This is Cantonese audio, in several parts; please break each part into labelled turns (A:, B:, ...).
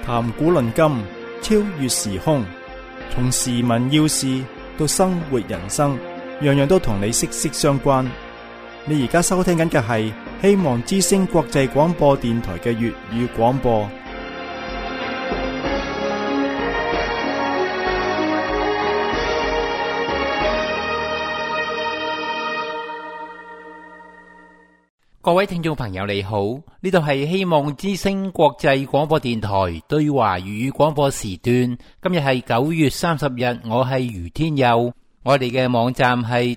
A: 談古論今，超越時空，從時聞要事到生活人生，樣樣都同你息息相關。你而家收聽緊嘅係希望之聲國際廣播電台嘅粵語廣播。
B: 各位聽眾朋友你好，呢度係希望之聲國際廣播電台對華粵語廣播時段。今日係9月30日，我係余天佑。我哋嘅網站係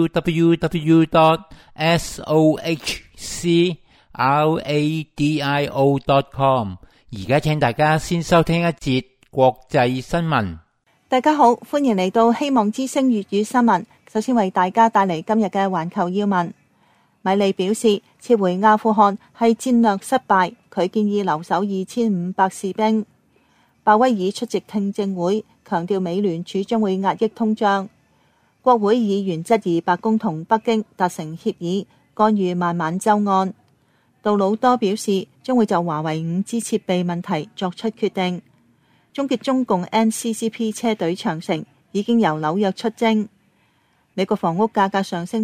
B: www.sohcradio.com。而家請大家先收聽一節國際新聞。
C: 大家好，歡迎嚟到希望之聲粵語新聞。首先為大家帶嚟今日嘅環球要聞。米利表示撤回阿富汗係戰略失敗，佢建議留守2500士兵。鮑威爾出席聽證會，強調美聯儲將會壓抑通脹。國會議員質疑白宮同北京達成協議，干預孟晚舟案。杜魯多表示將會就華為5G 設備問題作出決定。終結中共 NCCP 車隊長城已經由紐約出征。美國房屋價格上升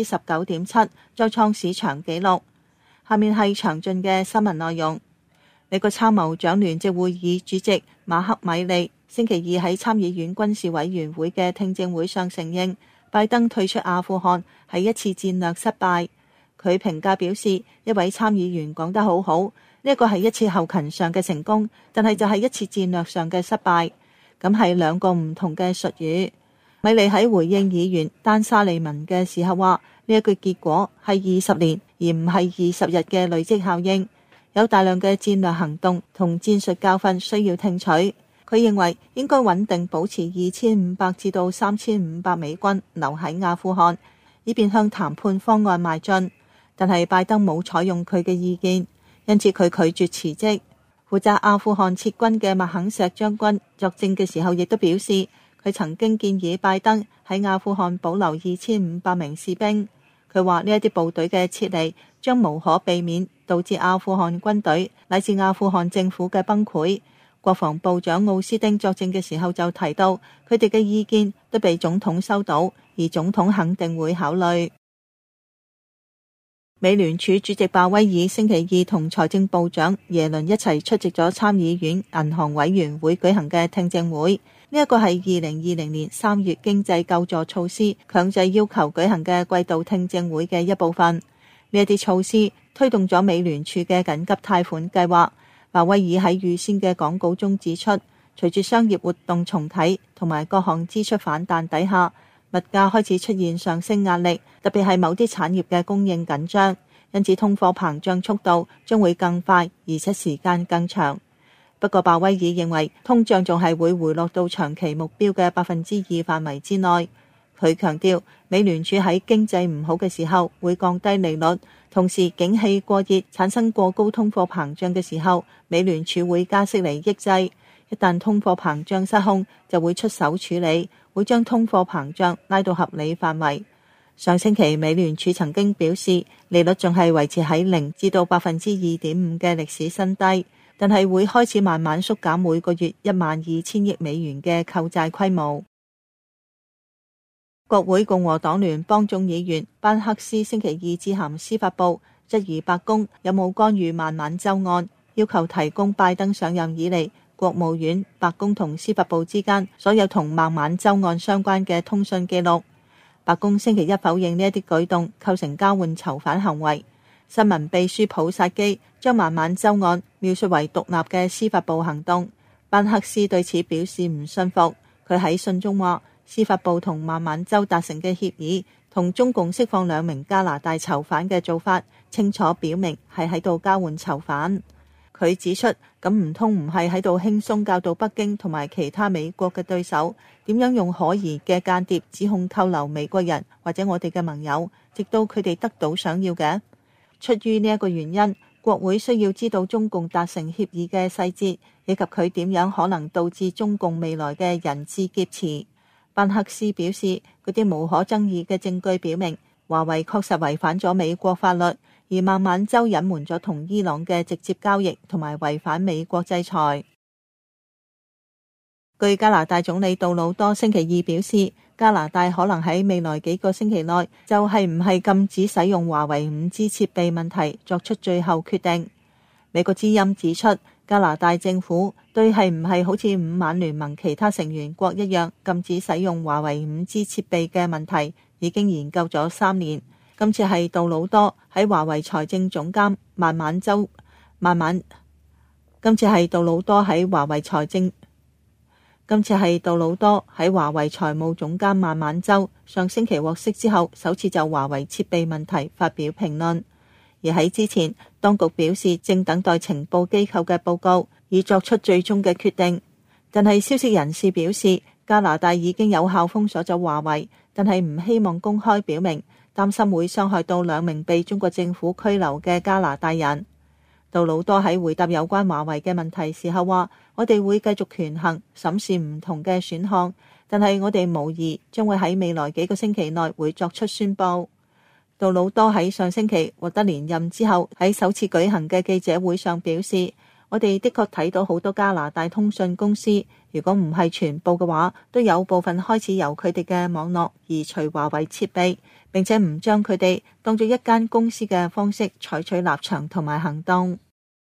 C: 19.7%，再創市場紀錄。下面係詳盡嘅新聞內容。美國參謀長聯席會議主席馬克米利星期二喺參議院軍事委員會嘅聽證會上承認，拜登退出阿富汗係一次戰略失敗。佢評價表示，一位參議員講得好好，呢個係一次後勤上嘅成功，但係就係一次戰略上嘅失敗。咁係兩個唔同嘅術語。米利喺回應議員丹沙利文嘅時候話，呢一句結果係20年而唔係20日嘅累積效應，有大量嘅戰略行動同戰術教訓需要聽取。佢認為應該穩定保持2500至到3500美軍留喺阿富汗，以便向談判方案邁進。但係拜登冇採用佢嘅意見，因此佢拒絕辭職。負責阿富汗撤軍嘅麥肯錫將軍作證嘅時候亦都表示，佢曾經建議拜登喺阿富汗保留2500名士兵。佢話呢一啲部隊嘅撤離將無可避免導致阿富汗軍隊乃至阿富汗政府嘅崩潰。國防部長奧斯丁作證嘅時候就提到，佢哋嘅意見都被總統收到，而總統肯定會考慮。美聯儲主席鮑威爾星期二同財政部長耶倫一齊出席咗參議院銀行委員會舉行嘅聽證會。呢一個係2020年3月經濟救助措施強制要求舉行嘅季度聽證會嘅一部分。呢一啲措施推動咗美聯儲嘅緊急貸款計劃。鮑威爾喺預先嘅講稿中指出，隨住商業活動重啟同埋各項支出反彈底下，物價開始出現上升壓力，特別係某啲產業嘅供應緊張，因此通貨膨脹速度將會更快，而且時間更長。不過鮑威爾認為通脹仲係會回落到長期目標嘅2%範圍之內。佢強調美聯儲喺經濟唔好嘅時候會降低利率，同時景氣過熱產生過高通貨膨脹嘅時候，美聯儲會加息嚟抑制。一旦通貨膨脹失控，就會出手處理，會將通貨膨脹拉到合理範圍。上星期美聯儲曾經表示利率仲係維持喺0%至到2.5%嘅歷史新低，但係會開始慢慢縮減每個月12000億美元嘅購債規模。國會共和黨聯邦眾議員班克斯星期二致函司法部，質疑白宮有冇干預孟晚舟案，要求提供拜登上任以嚟國務院、白宮同司法部之間所有同孟晚舟案相關嘅通訊記錄。白宮星期一否認呢一啲舉動構成交換囚犯行為。新聞秘書普薩基將孟晚舟案描述為獨立嘅司法部行動。班克斯對此表示唔信服。佢喺信中話，司法部同孟晚舟達成嘅協議同中共釋放2名加拿大囚犯嘅做法，清楚表明係喺度交換囚犯。佢指出，咁唔通唔係喺度輕鬆教導北京同埋其他美國嘅對手點樣用可疑嘅間諜指控扣留美國人或者我哋嘅盟友，直到佢哋得到想要嘅。出於呢一個原因，國會需要知道中共達成協議嘅細節，以及佢點樣可能導致中共未來嘅人質劫持。班克斯表示，嗰啲無可爭議嘅證據表明，華為確實違反咗美國法律，而孟晚舟隱瞞咗同伊朗嘅直接交易，同埋違反美國制裁。 據加拿大總理杜魯多星期二表示，加拿大可能喺未來幾個星期內就係唔係禁止使用華為 5G 設備問題作出最後決定。美國之音指出，加拿大政府對係唔係好似五眼聯盟其他成員國一樣禁止使用華為 5G 設備嘅問題已經研究咗3年。今次係杜魯多喺華為財政總監今次係杜魯多喺華為財務總監孟晚舟上星期獲釋之後，首次就華為設備問題發表評論。而喺之前，當局表示正等待情報機構嘅報告，以作出最終嘅決定。但係消息人士表示，加拿大已經有效封鎖咗華為，但係唔希望公開表明，擔心會傷害到2名被中國政府拘留嘅加拿大人。杜魯多喺回答有關華為嘅問題時候話，我哋會繼續權衡審視唔同嘅選項，但係我哋無疑將會喺未來幾個星期內會作出宣佈。杜魯多喺上星期獲得連任之後，喺首次舉行嘅記者會上表示，我哋的確睇到好多加拿大通訊公司，如果唔係全部嘅話，都有部分開始由佢哋嘅網絡移除華為設備，並且唔將佢哋當作一間公司嘅方式採取立場同埋行動。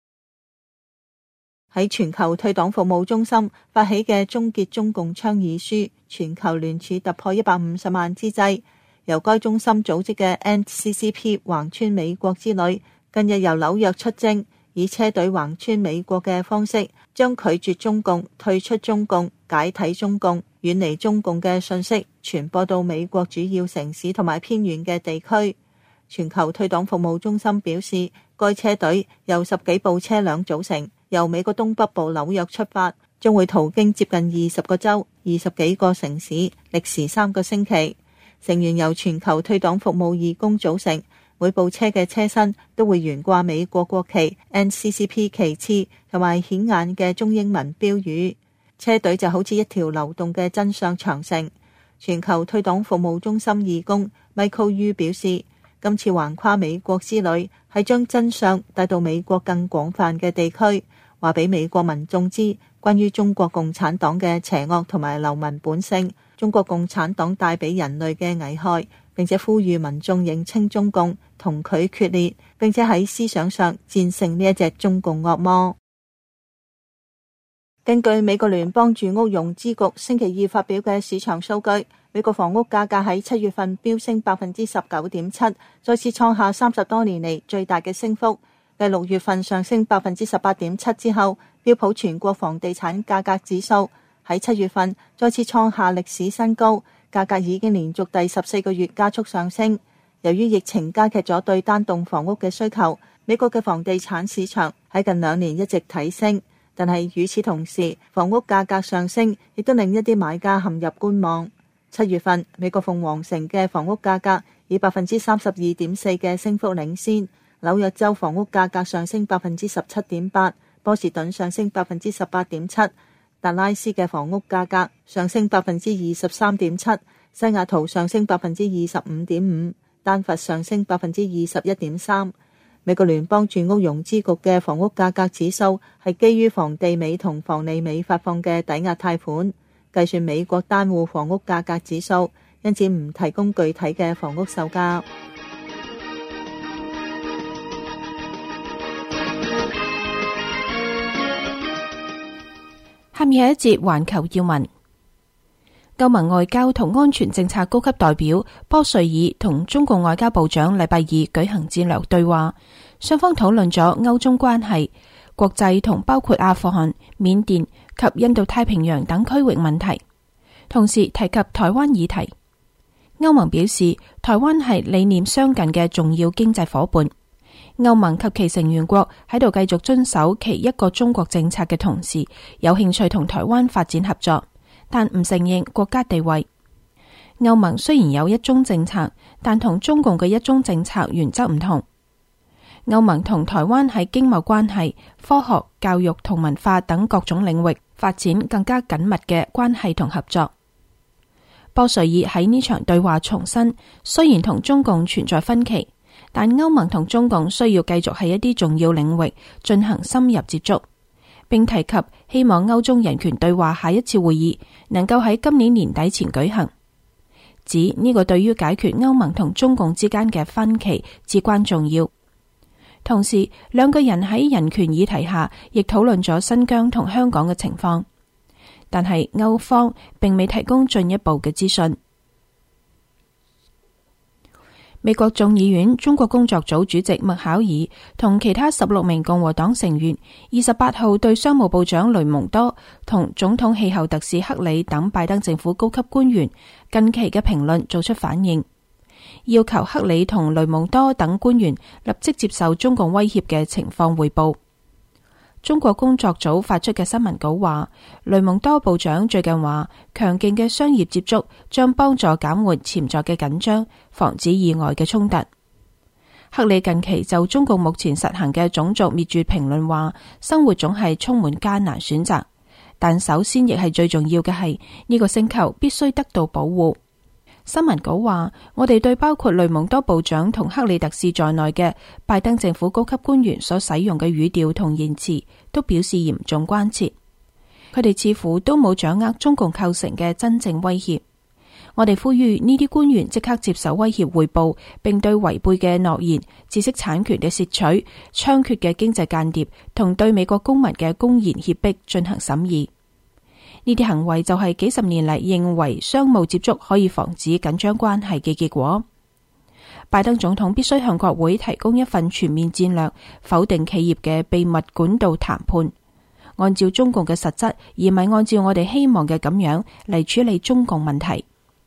C: 喺全球退黨服務中心發起嘅終結中共倡議書全球聯署突破150萬之際，由該中心組織嘅 NCCP 橫穿美國之旅近日由紐約出征，以車隊橫穿美國嘅方式，將拒絕中共、退出中共、解體中共、遠離中共嘅信息傳播到美國主要城市同埋偏遠嘅地區。全球退黨服務中心表示，該車隊由10幾部車輛組成，由美國東北部紐約出發，將會途經接近20個州、20幾個城市，歷時3個星期。成員由全球退黨服務義工組成，每部車嘅車身都會懸掛美國國旗、NCCP 旗幟同埋顯眼嘅中英文標語。車隊就好似一條流動嘅真相長城。全球退黨服務中心義工 Michael Yu 表示，今次橫跨美國之旅係將真相帶到美國更廣泛嘅地區，話俾美國民眾知關於中國共產黨嘅邪惡同埋流氓本性，中國共產黨帶俾人類嘅危害，並且呼籲民眾認清中共，同佢決裂，並且喺思想上戰勝呢一隻中共惡魔。根據美國聯邦住屋融資局星期二發表嘅市場數據，美國房屋價格喺7月份飆升 19.7%， 再次創下30多年嚟最大嘅升幅。繼6月份上升 18.7% 之後，標普全國房地產價格指數喺7月份再次創下歷史新高，價格已經連續第14個月加速上升。由於疫情加劇咗對單棟房屋嘅需求，美國嘅房地產市場喺近2年一直提升。但係與此同時，房屋價格上升亦都令一啲買家陷入觀望。7月份，美國鳳凰城嘅房屋價格以 32.4% 嘅升幅領先，紐約州房屋價格上升 17.8%， 波士頓上升 18.7%， 達拉斯嘅房屋價格上升 23.7%， 西雅圖上升 25.5%， 丹佛上升 21.3%。美國聯邦住屋融資局嘅房屋價格指數係基於房地美同房利美發放嘅抵押貸款計算美國單戶房屋價格指數，因此唔提供具體嘅房屋售價。
D: 下面係一節環球要聞。歐盟外交同安全政策高級代表波瑞爾同中共外交部長禮拜二舉行戰略對話，雙方討論咗歐中關係、國際同包括阿富汗、緬甸及印度太平洋等區域問題，同時提及台灣議題。歐盟表示，台灣係理念相近嘅重要經濟夥伴。歐盟及其成員國喺度繼續遵守其一個中國政策嘅同時，有興趣同台灣發展合作，但唔承認國家地位。歐盟雖然有一中政策，但同中共嘅一中政策原則唔同。歐盟同台灣喺經貿關係、科學、教育同文化等各種領域發展更加緊密嘅關係同合作。波瑞爾喺呢場對話重申，雖然同中共存在分歧，但歐盟同中共需要繼續喺一啲重要領域進行深入接觸， 並提及希望歐中人權對話下一次會議能夠喺今年年底前舉行，指呢個對於解決歐盟同中共之間嘅分歧至關重要。同時，兩個人喺人權議題下亦討論咗新疆同香港嘅情況，但係歐方並未提供進一步嘅資訊。美國眾議院中國工作組主席麥考爾同其他16名共和黨成員28號對商務部長雷蒙多同總統氣候特使克里等拜登政府高級官員近期嘅評論做出反應，要求克里同雷蒙多等官員立即接受中共威脅嘅情況匯報。中國工作組發出嘅新聞稿話，雷蒙多部長最近話，強勁嘅商業接觸將幫助減緩潛在嘅緊張，防止意外嘅衝突。克里近期就中共目前實行嘅種族滅絕評論話，生活總係充滿艱難選擇，但首先亦係最重要嘅係呢個星球必須得到保護。新聞稿話，我哋對包括雷蒙多部長同克里特使在內嘅拜登政府高級官員所使用嘅語調同言辭都表示嚴重關切。佢哋似乎都冇掌握中共構成嘅真正威脅。我哋呼籲呢啲官員即刻接受威脅匯報，並對違背嘅諾言、知識產權嘅竊取、猖獗嘅經濟間諜同對美國公民嘅公然脅迫進行審議。呢啲行為就係幾十年嚟認為商務接觸可以防止緊張關係嘅結果。拜登總統必須向國會提供一份全面戰略，否定企業嘅秘密管道談判，按照中共嘅實質，而唔係按照我哋希望嘅咁樣嚟處理中共問題。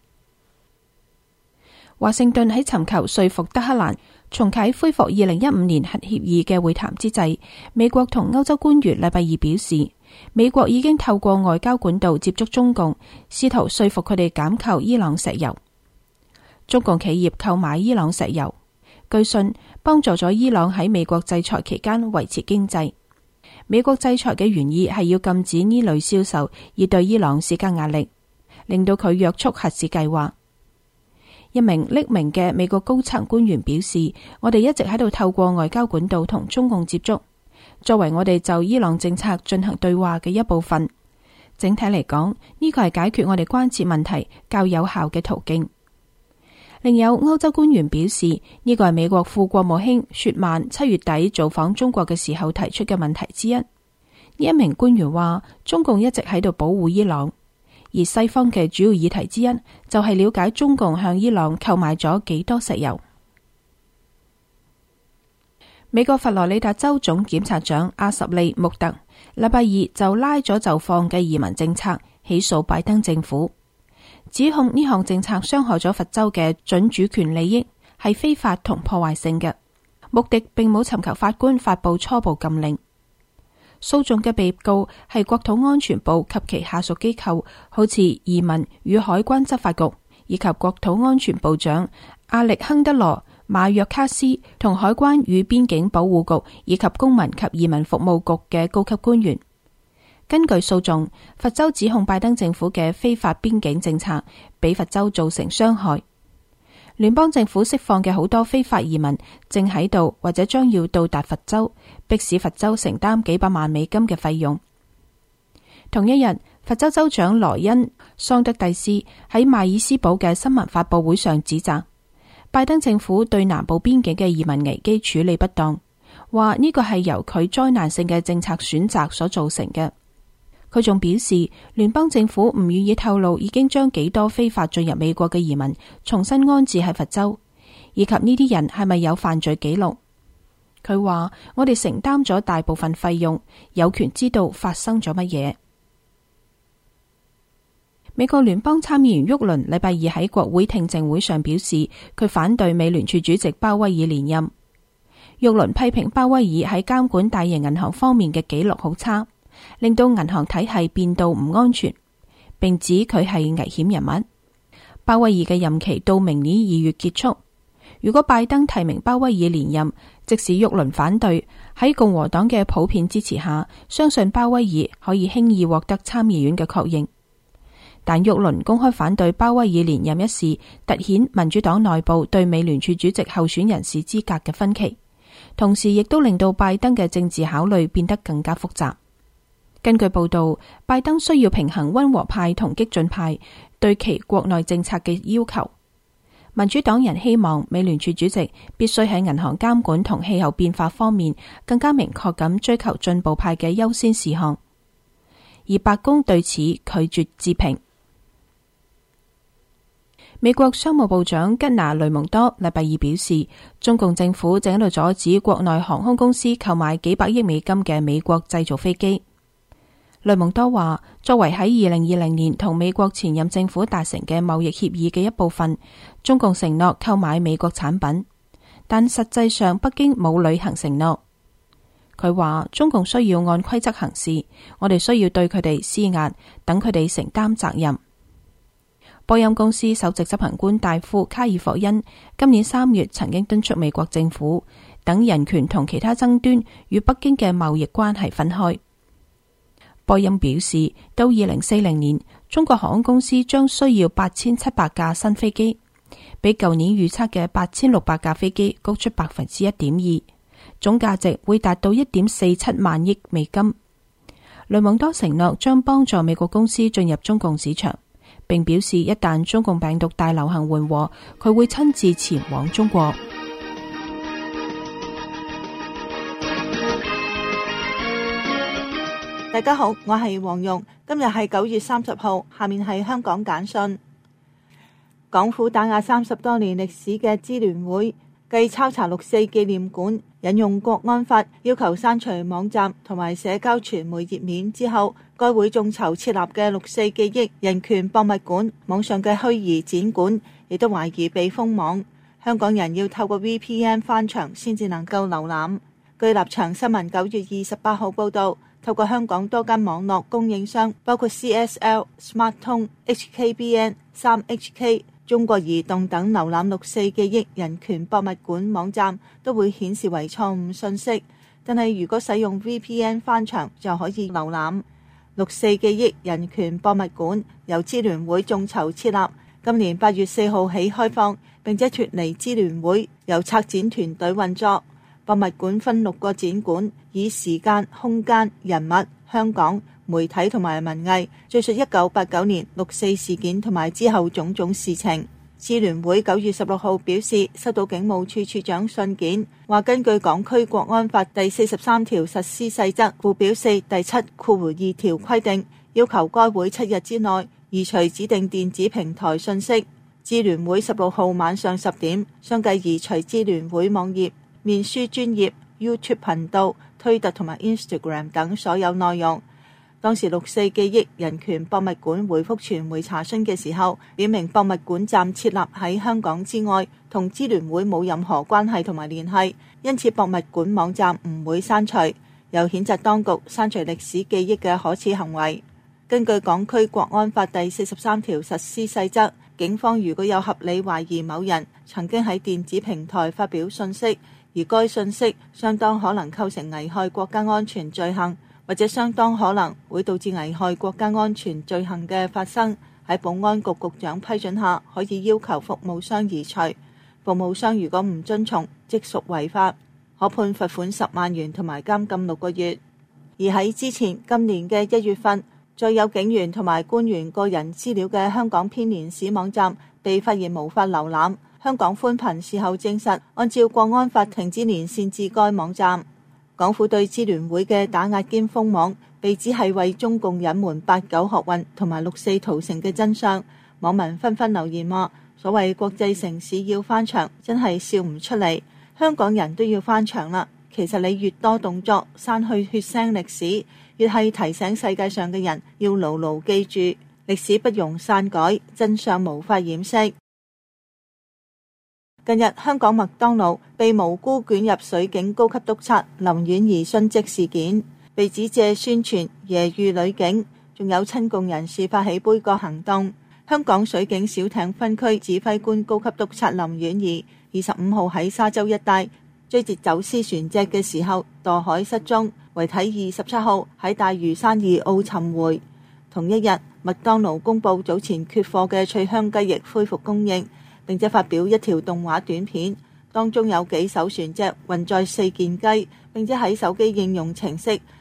D: 華盛頓喺尋求說服德黑蘭重啟恢復2015年核協議嘅會談之際，美國同歐洲官員禮拜二表示，美國已經透過外交管道接觸中共，試圖說服佢哋減購伊朗石油。中共企業購買伊朗石油，據信幫助咗伊朗喺美國制裁期間維持經濟。美國制裁嘅原意係要禁止呢類銷售，以對伊朗施加壓力，令到佢約束核試計劃。一名匿名嘅美國高層官員表示，我哋一直喺度透過外交管道同中共接觸，作為我哋就伊朗政策進行對話嘅一部分。整體嚟講，呢個係解決我哋關切問題較有效嘅途徑。另有歐洲官員表示，呢個係美國副國務卿雪曼7月底造訪中國嘅時候提出嘅問題之一。呢一名官員話，中共一直喺度保護伊朗，而西方嘅主要議題之一就係了解中共向伊朗購買咗幾多石油。美國佛羅里達州總檢察長阿什利穆特禮拜二就拉咗就放嘅移民政策起訴拜登政府，指控呢項政策傷害咗佛州嘅準主權利益，係非法同破壞性嘅。穆迪並冇尋求法官發布初步禁令。訴訟嘅被告係國土安全部及其下屬機構，好似移民與海關執法局以及國土安全部長阿力亨德羅馬約卡斯同海關與邊境保護局以及公民及移民服務局嘅高級官員。根據訴訟，佛州指控拜登政府嘅非法邊境政策俾佛州造成傷害。聯邦政府釋放嘅好多非法移民正喺度或者將要到達佛州，迫使佛州承擔幾百萬美金嘅費用。同一日，佛州州長羅恩桑德蒂斯喺邁爾斯堡嘅新聞發佈會上指責拜登政府對南部邊境嘅移民危機處理不當，話呢個係由佢災難性嘅政策選擇所造成嘅。佢仲表示，聯邦政府唔願意透露已經將幾多非法進入美國嘅移民重新安置喺佛州，以及呢啲人係咪有犯罪記錄。佢話，我哋承擔咗大部分費用，有權知道發生咗乜嘢。美國聯邦參議員沃倫禮拜二喺國會聽證會上表示，佢反對美聯儲主席鮑威爾連任。沃倫批評鮑威爾喺監管大型銀行方面嘅記錄好差，令到銀行體系變到唔安全，並指佢係危險人物。鮑威爾嘅任期到明年2月結束。如果拜登提名鮑威爾連任，即使沃倫反對，喺共和黨嘅普遍支持下，相信鮑威爾可以輕易獲得參議院嘅確認。但沃倫公開反對鮑威爾連任一事，凸顯民主黨內部對美聯儲主席候選人士資格嘅分歧，同時亦都令到拜登嘅政治考慮變得更加複雜。 根據報道，拜登需要平衡溫和派同激進派對其國內政策嘅要求。民主黨人希望美聯儲主席必須喺銀行監管同氣候變化方面更加明確咁追求進步派嘅優先事項，而白宮對此拒絕置評。美國商務部長吉拿雷蒙多禮拜二表示，中共政府正喺度阻止國內航空公司購買幾百億美金嘅美國製造飛機。雷蒙多話，作為喺2020年同美國前任政府達成嘅貿易協議嘅一部分，中共承諾購買美國產品，但實際上北京冇履行承諾。佢話，中共需要按規則行事，我哋需要對佢哋施壓，等佢哋承擔責任。波音公司首席執行官戴夫卡爾霍恩今年3月曾經敦促美國政府等人權同其他爭端與北京嘅貿易關係分開。波音表示，到2040年，中國航空公司將需要8700架新飛機，比舊年預測嘅8600架飛機高出 1.2%， 總價值會達到 1.47 萬億美金。雷蒙多承諾將幫助美國公司進入中共市場，並表示一旦中共病毒大流行緩和，佢會親自前往中國。
C: 大家好，我係黃蓉，今日係9月30號，下面係香港簡訊。港府打壓30多年歷史嘅支聯會，繼抄查六四紀念館、引用國安法要求刪除網站同埋社交傳媒頁面之後，該會眾籌設立嘅六四記憶人權博物館網上嘅虛擬展館，亦都懷疑被封網。香港人要透過 VPN 翻牆先至能夠瀏覽。據立場新聞9月28號報道，透過香港多間網絡供應商，包括 CSL、SmarTone、HKBN、3HK、中國移動等瀏覽六四記憶人權博物館網站，都會顯示為錯誤信息。但係如果使用 VPN 翻牆就可以瀏覽。六四記憶人權博物館由支聯會眾籌設立，今年8月4號起開放，並且脫離支聯會，由策展團隊運作。博物館分6個展館，以時間、空間、人物、香港、媒體同埋文藝，敘述1989年六四事件同埋之後種種事情。支聯會9月16號表示，收到警務處處長信件，話根據港區國安法第43條實施細則附表4第7(2)條規定，要求該會7日之內移除指定電子平台信息。支聯會16號晚上10點相繼移除支聯會網頁、面書專頁、YouTube 頻道、推特同埋 Instagram 等所有內容。當時六四記憶人權博物館回覆傳媒查詢嘅時候，表明博物館站設立喺香港之外，同支聯會冇任何關係同埋聯繫，因此博物館網站唔會刪除，又譴責當局刪除歷史記憶嘅可恥行為。根據港區國安法第43條實施細則，警方如果有合理懷疑某人曾經喺電子平台發表信息，而該信息相當可能構成危害國家安全罪行，或者相當可能會導致危害國家安全罪行嘅發生，喺保安局局長批准下，可以要求服務商移除。服務商如果唔遵從，即屬違法，可判罰款10萬元同埋監禁6個月。而喺之前今年嘅1月份，載有警員同埋官員個人資料嘅香港編年史網站被發現無法瀏覽。香港寬頻事後證實，按照國安法停止連線至該網站。港府對支聯會嘅打壓兼封網，被指係為中共隱瞞8·9學運同埋六四屠城嘅真相。網民紛紛留言話：所謂國際城市要翻牆，真係笑唔出嚟。香港人都要翻牆啦。其實你越多動作，刪去血腥歷史，越係提醒世界上嘅人要牢牢記住，歷史不容篡改，真相無法掩飾。近日，香港麥當勞被無辜捲入水警高級督察林婉儀殉職事件，被指借宣傳揶揄女警，仲有親共人士發起杯葛行動。香港水警小艇分區指揮官高級督察林婉儀25號喺沙洲一帶追截走私船隻嘅時候墮海失蹤，遺體27號喺大嶼山2澳尋回。同一日，麥當勞公佈早前缺貨嘅脆香雞翼恢復供應，並且發表一條動畫短片，當中有幾艘船隻運載4件雞，並且喺手機應用程式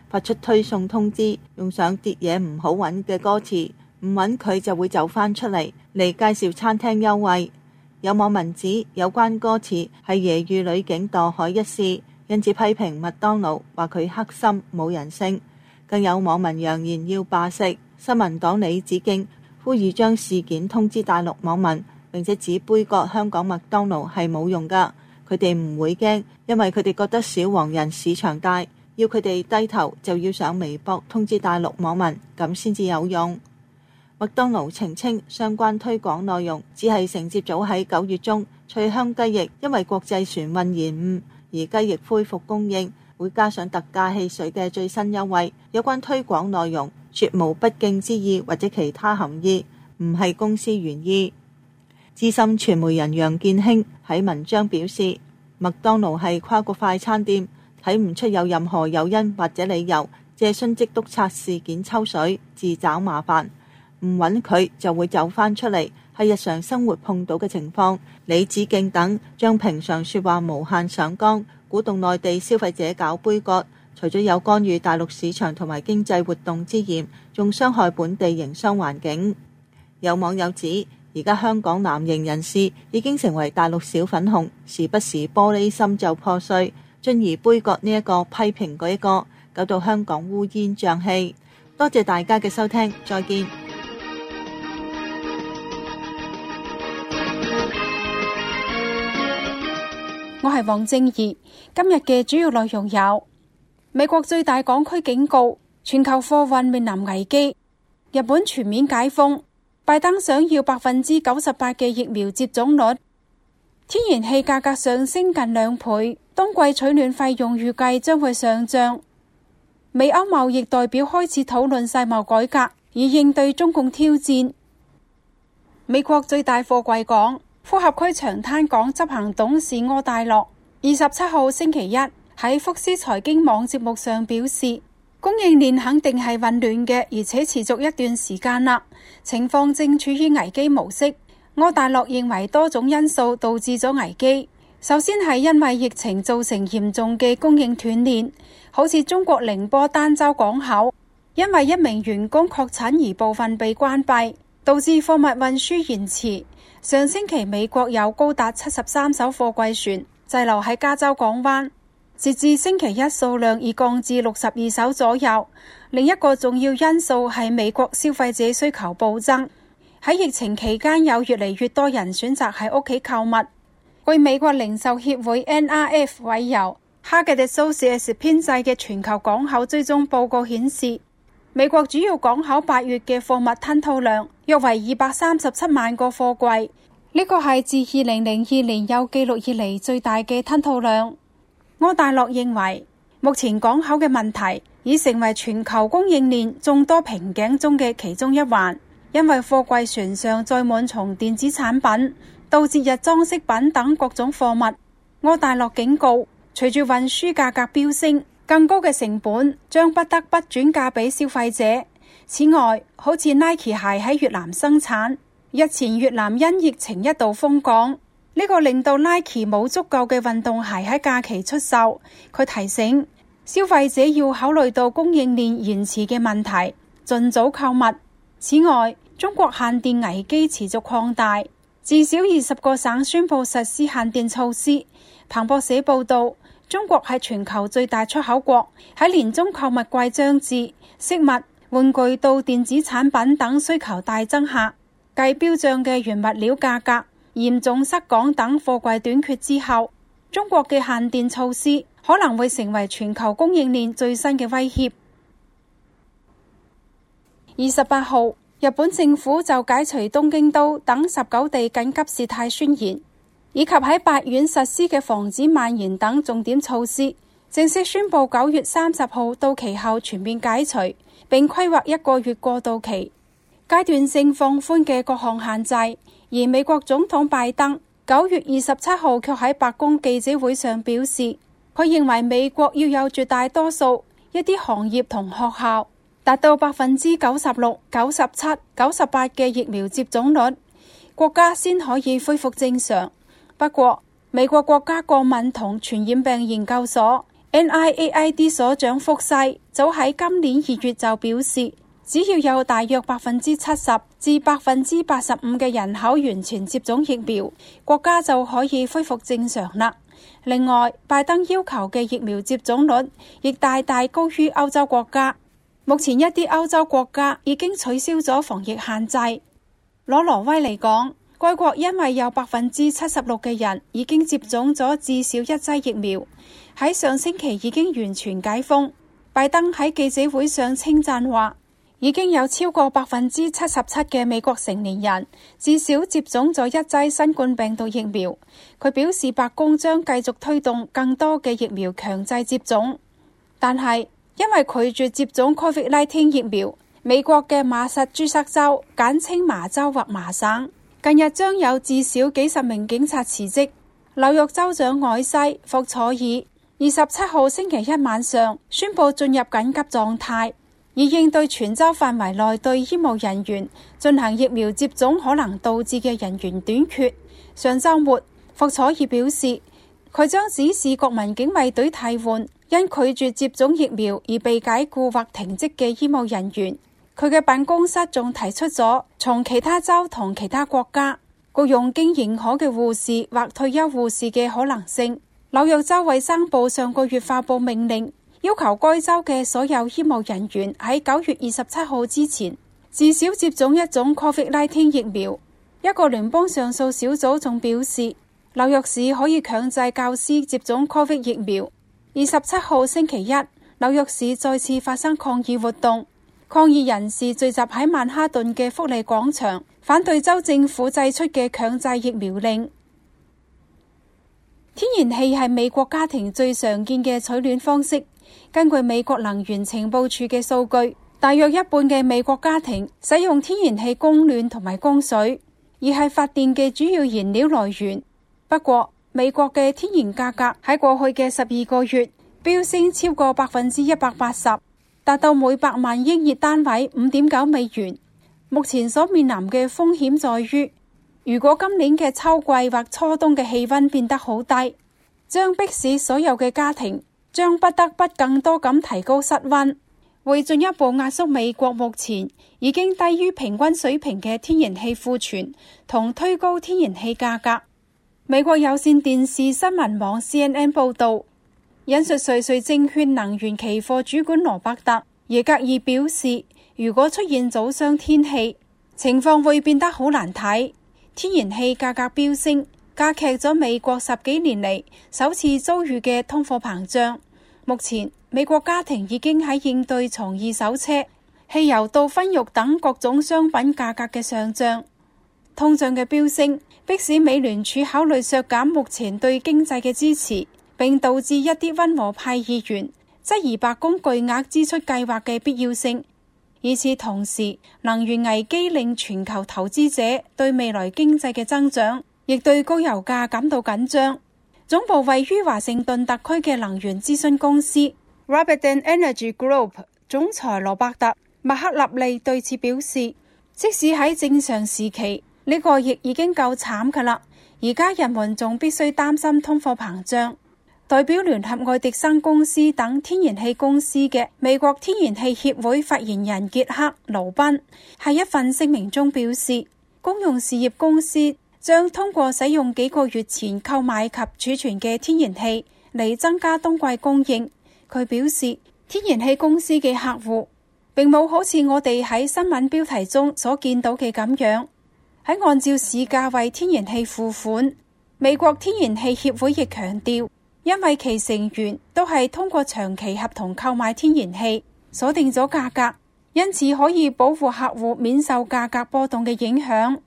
C: 發出推送通知，用上跌嘢唔好揾嘅歌詞，唔揾佢就會走返出嚟介紹餐廳優惠。有網民指有關歌詞係揶揄女警墮海一事，因此批評麥當勞，話佢黑心冇人性。更有網民揚言要罷食。新民黨李梓敬呼籲將事件通知大陸網民，並且指杯葛香港麥當勞係冇用㗎，佢哋唔會驚，因為佢哋覺得小黃人市場大，要佢哋低頭就要上微博通知大陸網民，咁先至有用。麥當勞澄清相關推廣內容只係承接早喺9月中脆香雞翼因為國際船運延誤而雞翼恢復供應，會加上特價汽水嘅最新優惠。有關推廣內容絕無不敬之意或者其他含義，唔係公司原意。資深傳媒人楊建興喺文章表示，麥當勞係跨國快餐店，睇唔出有任何誘因或者理由借殉職督察事件抽水，自找麻煩。唔揾佢就會走返出嚟，係日常生活碰到嘅情況。李梓敬等將平常說話無限上綱，鼓動內地消費者搞杯葛，除咗有干預大陸市場同埋經濟活動之嫌，仲傷害本地營商環境。有網友指，而家香港藍營人士已經成為大陸小粉紅，時不時玻璃心就破碎，進而杯葛呢一個批評嗰一個，搞到香港烏煙瘴氣。多謝大家嘅收聽，再見。
E: 我係黃正儀，今日嘅主要內容有：美國最大港區警告，全球貨運面臨危機；日本全面解封；拜登想要98%嘅疫苗接種率；天然氣價格上升近2倍，冬季取暖費用預計將會上漲；美歐貿易代表開始討論世貿改革，以應對中共挑戰；美國最大貨櫃港呼合區長灘港執行董事柯大樂27號星期一喺福斯財經網節目上表示，供應鏈肯定係混亂嘅，而且持續一段時間啦，情況正處於危機模式。柯大樂認為多種因素導致咗危機，首先係因為疫情造成嚴重嘅供應斷鏈，好似中國寧波儋州港口，因為一名員工確診而部分被關閉，導致貨物運輸延遲。上星期美國有高達73艘貨櫃船滯留喺加州港灣，截至星期一數量已降至62艘左右。另一個重要因素係美國消費者需求暴增，喺疫情期間有越嚟越多人選擇喺屋企購物。據美國零售協會 NRF 委由 Haggett Associates 編製嘅全球港口追蹤報告顯示，美國主要港口8月嘅貨物吞吐量約為237萬個貨櫃，呢個係自2002年有記錄以嚟最大嘅吞吐量。柯大樂認為，目前港口嘅問題已成為全球供應鏈眾多瓶頸中嘅其中一環，因為貨櫃船上載滿從電子產品到節日裝飾品等各種貨物。柯大樂警告，隨住運輸價格飆升，更高嘅成本將不得不轉嫁俾消費者。此外，好似 Nike 鞋喺越南生產，日前越南因疫情一度封港，呢個令到 Nike 冇足夠嘅運動鞋喺假期出售。佢提醒消費者要考慮到供應鏈延遲嘅問題，盡早購物。此外，中國限電危機持續擴大，至少20個省宣布實施限電措施。彭博社報道，中國係全球最大出口國，喺年中購物季將至，飾物、玩具到電子產品等需求大增下，繼飆漲嘅原物料價格、嚴重塞港等貨櫃短缺之後，中國嘅限電措施可能會成為全球供應鏈最新嘅威脅。28號，日本政府就解除東京都等19地緊急事態宣言，以及喺8縣實施嘅防止蔓延等重點措施，正式宣布9月30號到期後全面解除，並規劃1個月過渡期，階段性放寬嘅各項限制。而美國總統拜登9月27號卻喺白宮記者會上表示，佢認為美國要有絕大多數一啲行業同學校達到96%、97%、98%嘅疫苗接種率，國家先可以恢復正常。不過，美國國家過敏同傳染病研究所 NIAID 所長福西早喺今年2月就表示，只要有大約70%至85%嘅人口完全接種疫苗，國家就可以恢復正常啦。另外，拜登要求嘅疫苗接種率亦大大高於歐洲國家。目前一啲歐洲國家已經取消咗防疫限制。攞挪威嚟講，該國因為有76%嘅人已經接種咗至少一劑疫苗，喺上星期已經完全解封。拜登喺記者會上稱讚話，已經有超過77%嘅美國成年人至少接種咗一劑新冠病毒疫苗。佢表示白宮將繼續推動更多嘅疫苗強制接種，但係因為拒絕接種 COVID-19 疫苗，美國嘅馬薩諸塞州（簡稱麻州或麻省）近日將有至少幾十名警察辭職。紐約州長凱西·霍楚爾27號星期一晚上宣布進入緊急狀態，以應對全州範圍內對醫務人員進行疫苗接種可能導致嘅人員短缺。上週末，霍楚爾表示，佢將指示國民警衛隊替換因拒絕接種疫苗而被解僱或停職嘅醫務人員。佢嘅辦公室仲提出咗從其他州同其他國家僱用經認可嘅護士或退休護士嘅可能性。紐約州衛生部上個月發佈命令，要求該州嘅所有醫務人員喺9月27號之前至少接種一種 COVID-19 疫苗。一個聯邦上訴小組仲表示，紐約市可以強制教師接種 COVID 疫苗。27號星期一，紐約市再次發生抗議活動，抗議人士聚集喺曼哈頓嘅福利廣場，反對州政府製出嘅強制疫苗令。天然氣係美國家庭最常見嘅取暖方式。根據美國能源情報處嘅數據，大約一半嘅美國家庭使用天然氣供暖同埋供水，而係發電嘅主要燃料來源。不過，美國嘅天然價格喺過去嘅12個月飆升超過180%，達到每100萬英熱單位5.9美元。目前所面臨嘅風險在於，如果今年嘅秋季或初冬嘅氣溫變得好低，將迫使所有嘅家庭將不得不更多咁提高室溫，會進一步壓縮美國目前已經低於平均水平嘅天然氣庫存，同推高天然氣價格。美國有線電視新聞網 CNN 報道，引述瑞瑞證券能源期貨主管羅伯特耶格爾表示，如果出現早霜天氣，情況會變得好難睇。天然氣價格飆升，加劇咗美國10幾年嚟首次遭遇嘅通貨膨脹。目前，美國家庭已經喺應對從二手車、汽油到燻肉等各種商品價格嘅上漲。通脹嘅飆升迫使美聯儲考慮削減目前對經濟嘅支持，並導致一啲溫和派議員質疑白宮巨額支出計劃嘅必要性。與此同時，能源危機令全球投資者對未來經濟嘅增長，亦對高油價感到緊張。總部位於華盛頓特區嘅能源諮詢公司 Rabidin Energy Group 總裁羅伯特·麥克納利對此表示，即使喺正常時期，呢個亦已經夠慘㗎喇，而家人們仲必須擔心通貨膨脹。代表聯合愛迪生公司等天然氣公司嘅美國天然氣協會發言人傑克·盧賓喺一份聲明中表示，公用事業公司將通過使用幾個月前購買及儲存嘅天然氣嚟增加冬季供應。佢表示，天然氣公司嘅客戶並冇好似我哋喺新聞標題中所見到嘅咁樣喺按照市價為天然氣付款。美國天然氣協會亦強調，因為其成員都係通過長期合同購買天然氣，鎖定咗價格，因此可以保護客戶免受價格波動嘅影響。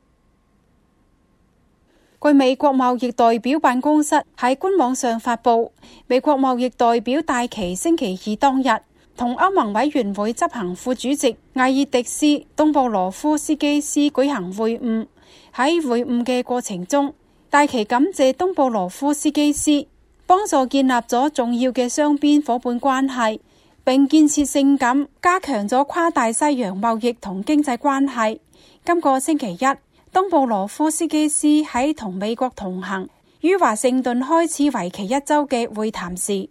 E: 據美國貿易代表辦公室喺官網上發佈，美國貿易代表戴琪星期二當日同歐盟委員會執行副主席艾爾迪斯·東布羅夫斯基斯舉行會晤。喺會晤嘅過程中，戴琪感謝東布羅夫斯基斯幫助建立咗重要嘅雙邊伙伴關係，並建設性咁加強咗跨大西洋貿易同經濟關係。今個星期一，東布羅夫斯基斯喺同美國同行於華盛頓開始為期1週嘅會談時，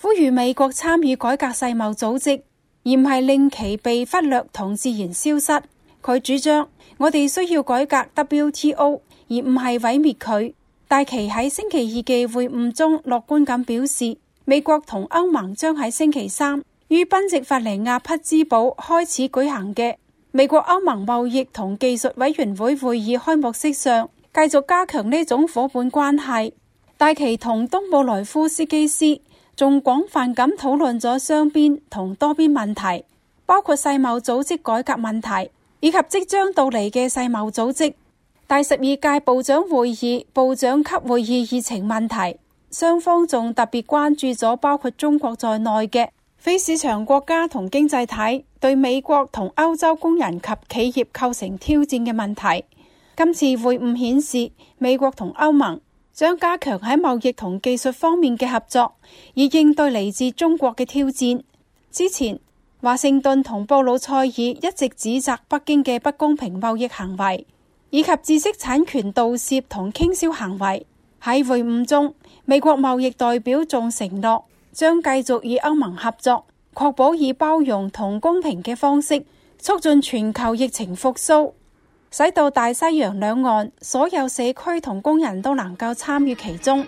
E: 呼籲美國參與改革世貿組織，而唔係令其被忽略同自然消失。佢主張我哋需要改革 WTO， 而唔係毀滅佢。戴琪喺星期二嘅會晤中樂觀咁表示，美國同歐盟將喺星期三於賓夕法尼亞匹茲堡開始舉行嘅美國歐盟貿易同技術委員會會議開幕式上，繼續加強呢種夥伴關係。戴琪同東布萊夫斯基斯仲廣泛咁討論咗雙邊同多邊問題，包括世貿組織改革問題，以及即將到嚟嘅世貿組織第12屆部長會議部長級會議議程問題。雙方仲特別關注咗包括中國在內嘅非市場國家同經濟體對美國同歐洲工人及企業構成挑戰嘅問題。今次會晤顯示，美國同歐盟將加強喺貿易同技術方面嘅合作，以應對嚟自中國嘅挑戰。之前，華盛頓同布魯塞爾一直指責北京嘅不公平貿易行為，以及知識產權盜竊同傾銷行為。喺會晤中，美國貿易代表仲承諾將繼續與歐盟合作，確保以包容同公平嘅方式促進全球疫情復甦，使到大西洋兩岸所有社區同工人都能夠參與其中。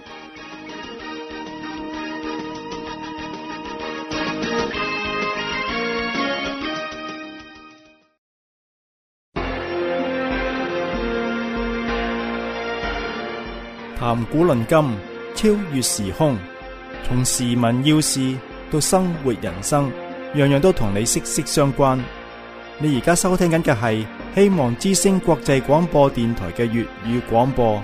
A: 談古論今，超越時空，從時聞要事到生活人生，樣樣都同你息息相關。你而家收聽緊嘅係希望之聲國際廣播電台嘅粵語廣播。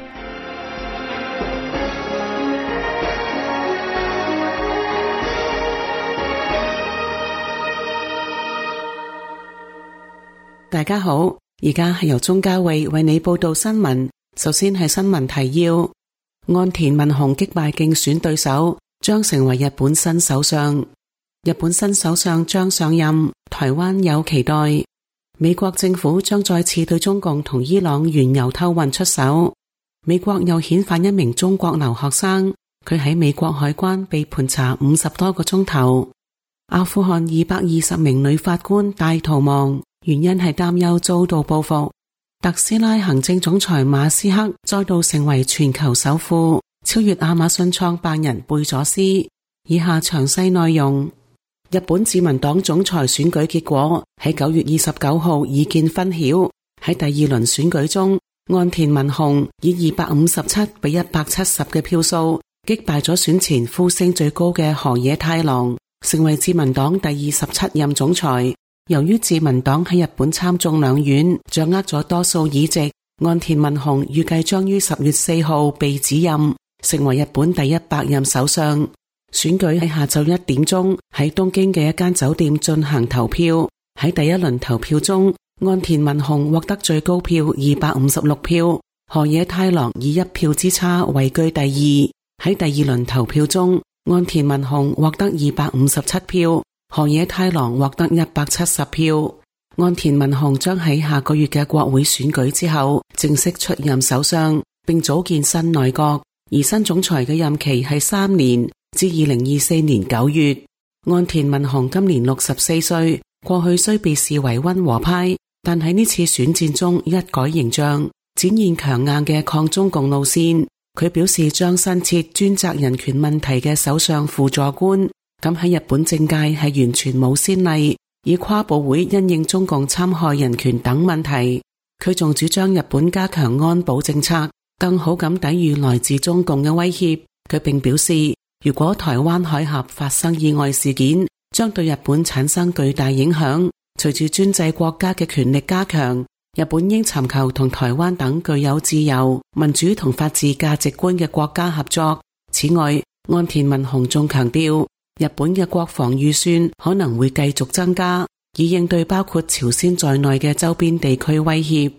F: 大家好，而家係由鍾嘉慧為你報道新聞。首先係新聞提要。岸田文雄擊敗競選對手，將成為日本新首相。日本新首相將上任，台灣有期待。美國政府將再次對中共同伊朗原油偷運出手。美國又遣返一名中國留學生，佢喺美國海關被盤查50多個鐘頭。阿富汗220名女法官大逃亡，原因係擔憂遭到報復。特斯拉行政總裁馬斯克再度成為全球首富，超越亞馬遜創辦人貝佐斯。以下詳細內容。日本自民黨總裁選舉結果喺9月29號意見分曉。喺第二輪選舉中，岸田文雄以257比170嘅票數擊敗咗選前呼聲最高嘅河野太郎，成為自民黨第27任總裁。由於自民黨喺日本參眾兩院掌握咗多數議席，岸田文雄預計將於10月4號被指任，成為日本第100任首相。選舉喺下晝1點鐘喺東京嘅一間酒店進行投票。喺第一輪投票中，岸田文雄獲得最高票256票，河野太郎以1票之差位居第二。喺第二輪投票中，岸田文雄獲得257票，河野太郎獲得170票。岸田文雄將喺下個月嘅國會選舉之後正式出任首相，並組建新內閣，而新總裁嘅任期係3年，至2024年9月。岸田文雄今年64歲，過去雖被視為溫和派，但喺呢次選戰中一改形象，展現強硬嘅抗中共路線。佢表示將新設專責人權問題嘅首相輔助官。咁喺日本政界係完全冇先例，以跨部會因應中共侵害人權等問題。佢仲主張日本加強安保政策，更好咁抵禦來自中共嘅威脅。佢並表示，如果台灣海峽發生意外事件，將對日本產生巨大影響。隨住專制國家嘅權力加強，日本應尋求同台灣等具有自由、民主同法治價值觀嘅國家合作。此外，岸田文雄仲強調，日本嘅國防預算可能會繼續增加，以應對包括朝鮮在內嘅周邊地區威脅。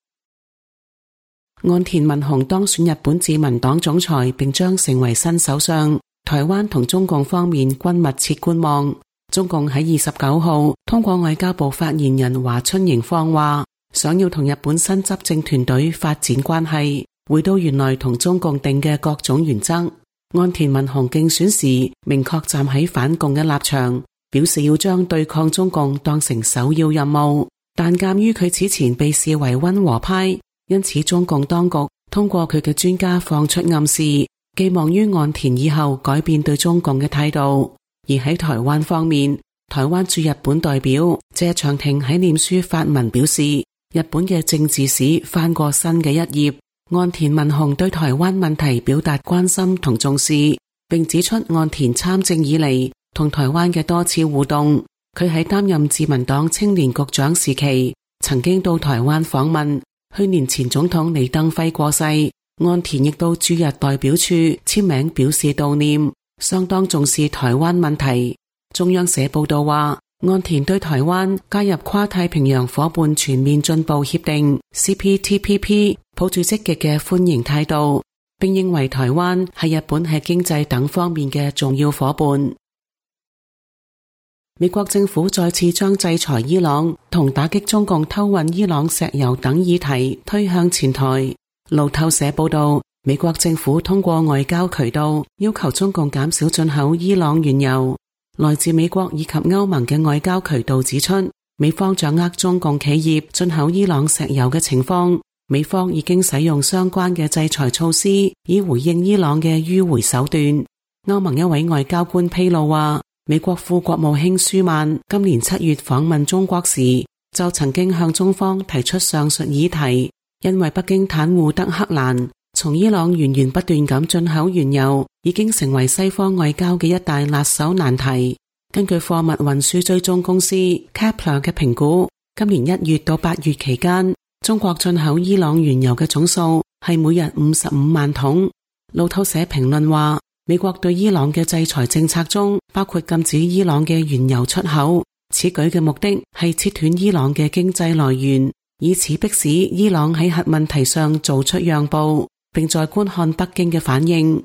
F: 岸田文雄當選日本自民黨總裁，並將成為新首相。台灣同中共方面均密切觀望。中共喺29號通過外交部發言人華春瑩放話，想要同日本新執政團隊發展關係，回到原來同中共定嘅各種原則。 岸田文雄競選時明確站喺反共嘅立場，表示要將對抗中共當成首要任務。但鑒於佢此前被視為溫和派，因此中共當局通過佢嘅專家放出暗示，寄望於岸田以後改變對中共嘅態度。而喺台灣方面，台灣駐日本代表謝長廷喺臉書發文表示，日本嘅政治史翻過新嘅一頁。岸田文雄對台灣問題表達關心同重視，並指出岸田參政以嚟同台灣嘅多次互動。佢喺擔任自民黨青年局長時期，曾經到台灣訪問。去年前總統李登輝過世，岸田亦到駐日代表處簽名表示悼念，相當重視台灣問題。中央社報道話，岸田對台灣加入跨太平洋夥伴全面進步協定 CPTPP 抱住積極嘅歡迎態度，並認為台灣係日本喺經濟等方面嘅重要夥伴。美國政府再次將制裁伊朗同打擊中共偷運伊朗石油等議題推向前台。路透社報道，美國政府通過外交渠道要求中共減少進口伊朗原油。來自美國以及歐盟嘅外交渠道指出，美方掌握中共企業進口伊朗石油嘅情況，美方已經使用相關嘅制裁措施，以回應伊朗嘅迂回手段。歐盟一位外交官披露話，美國副國務卿舒曼今年7月訪問中國時，就曾經向中方提出上述議題，因為北京袒護德黑蘭，從伊朗源源不斷咁進口原油，已經成為西方外交嘅一大辣手難題。根據貨物運輸追蹤公司 Kepler 嘅評估，今年1月到8月期間，中國進口伊朗原油嘅總數係每日55萬桶。路透社評論話，美國對伊朗嘅制裁政策中包括禁止伊朗嘅原油出口，此舉嘅目的係切斷伊朗嘅經濟來源，以此迫使伊朗喺核問題上做出讓步，並在觀看北京嘅反應。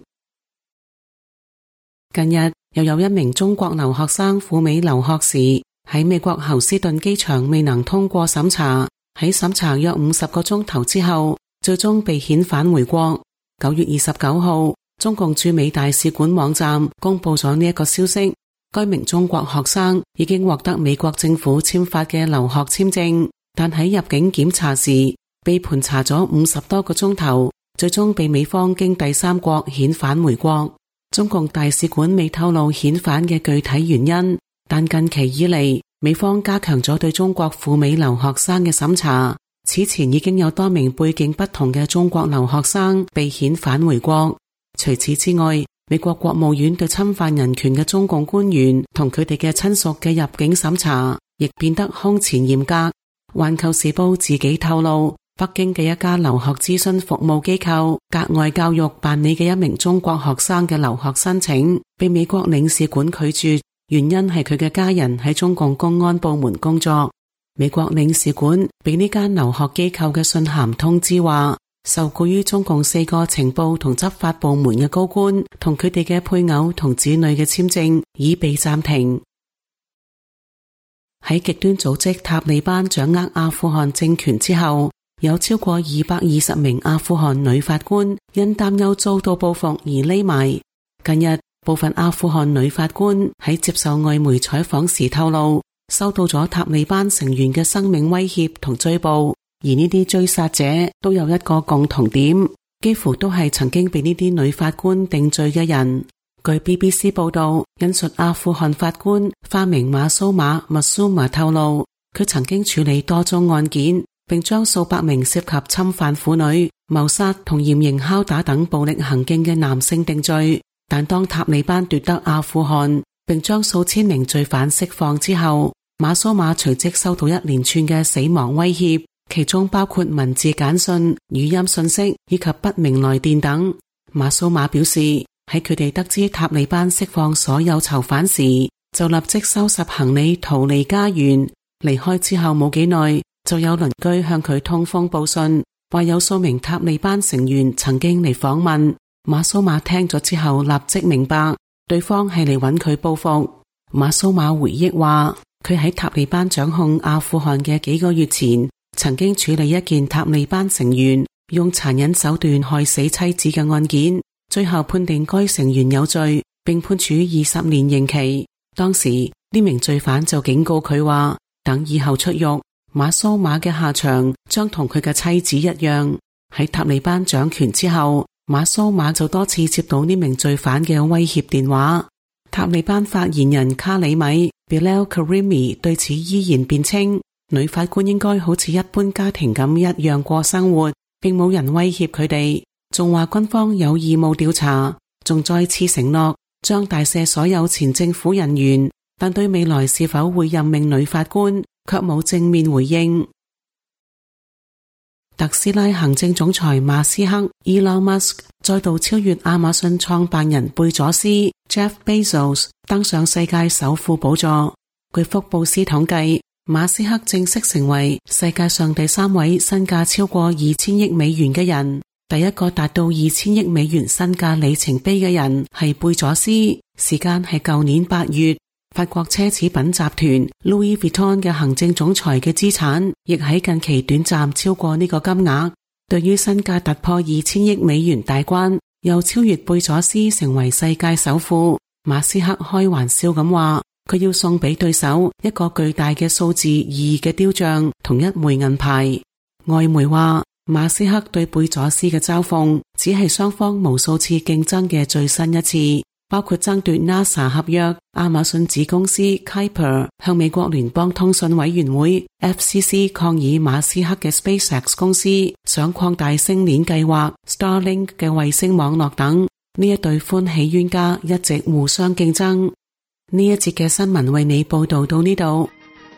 F: 近日又有一名中國留學生赴美留學時，喺美國侯斯頓機場未能通過審查，喺審查約50個鐘頭之後，最終被遣返回國。9月29號，中共駐美大使館網站公布咗呢一個消息，該名中國學生已經獲得美國政府簽發嘅留學簽證，但喺入境檢查時被盤查咗50多個鐘頭，最終被美方經第三國遣返回國。中共大使館未透露遣返嘅具體原因，但近期以嚟，美方加強咗對中國赴美留學生嘅審查。此前已經有多名背景不同嘅中國留學生被遣返回國。除此之外，美國國務院對侵犯人權嘅中共官員同佢哋嘅親屬嘅入境審查亦變得空前嚴格。環球時報自己透露，北京嘅一家留學諮詢服務機構格外教育辦理嘅一名中國學生嘅留學申請被美國領事館拒絕，原因係佢嘅家人喺中共公安部門工作。美國領事館被呢間留學機構嘅信函通知話，受雇於中共4個情報同執法部門嘅高官同佢哋嘅配偶同子女嘅簽證已被暫停。喺極端組織塔利班掌握阿富汗政權之後，有超過220名阿富汗女法官因擔憂遭到報復而匿埋。近日，部分阿富汗女法官喺接受外媒採訪時透露，收到咗塔利班成員嘅生命威脅同追捕，而呢啲追殺者都有一個共同點，幾乎都係曾經被呢啲女法官定罪嘅人。據 BBC 報道，引述阿富汗法官花名馬蘇馬麥蘇馬透露，佢曾經處理多宗案件，並將數百名涉及侵犯婦女、謀殺同嚴刑拷打等暴力行徑嘅男性定罪。但當塔利班奪得阿富汗，並將數千名罪犯釋放之後，馬蘇馬隨即收到一連串嘅死亡威脅，其中包括文字簡訊、語音訊息以及不明來電等。馬蘇馬表示，喺佢哋得知塔利班釋放所有囚犯時，就立即收拾行李逃離家園。離開之後冇幾耐，就有鄰居向佢通風報信，話有數名塔利班成員曾經嚟訪問。馬蘇馬聽咗之後立即明白，對方係嚟揾佢報復。馬蘇馬回憶話，佢喺塔利班掌控阿富汗嘅幾個月前，曾經處理一件塔利班成員用殘忍手段害死妻子嘅案件。 最後判定該成員有罪，並判處20年刑期。當時呢名罪犯就警告佢話，等以後出獄，馬蘇馬嘅下場將同佢嘅妻子一樣。喺塔利班掌權之後，馬蘇馬就多次接到呢名罪犯嘅威脅電話。塔利班發言人卡里米 Bilal Karimi 對此依然辯稱，女法官應該好似一般家庭咁一樣過生活，並冇人威脅佢哋，仲話軍方有義務調查，仲再次承諾將大赦所有前政府人員，但對未來是否會任命女法官卻冇正面回應。特斯拉行政總裁馬斯克 Elon Musk 再度超越亞馬遜創辦人貝佐斯 Jeff Bezos 登上世界首富寶座。據福布斯統計，馬斯克正式成為世界上第3位身價超過2000億美元嘅人。第一個達到2000億美元身價里程碑嘅人係貝佐斯，時間係舊年8月。法國奢侈品集團 Louis Vuitton 嘅行政總裁嘅資產亦喺近期短暫超過呢個金額。對於身價突破2000億美元大關，又超越貝佐斯成為世界首富，馬斯克開玩笑咁話，佢要送俾對手一個巨大嘅數字2嘅雕像同一枚銀牌。外媒話，馬斯克對貝佐斯嘅嘲諷只係雙方無數次競爭嘅最新一次，包括爭奪 NASA 合約。亞馬遜子公司 Kuiper 向美國聯邦通訊委員會 FCC 抗議馬斯克嘅 SpaceX 公司想擴大星鏈計劃 Starlink 嘅衛星網絡等。呢一對歡喜冤家一直互相競爭。呢一節嘅新聞為你報道到呢度。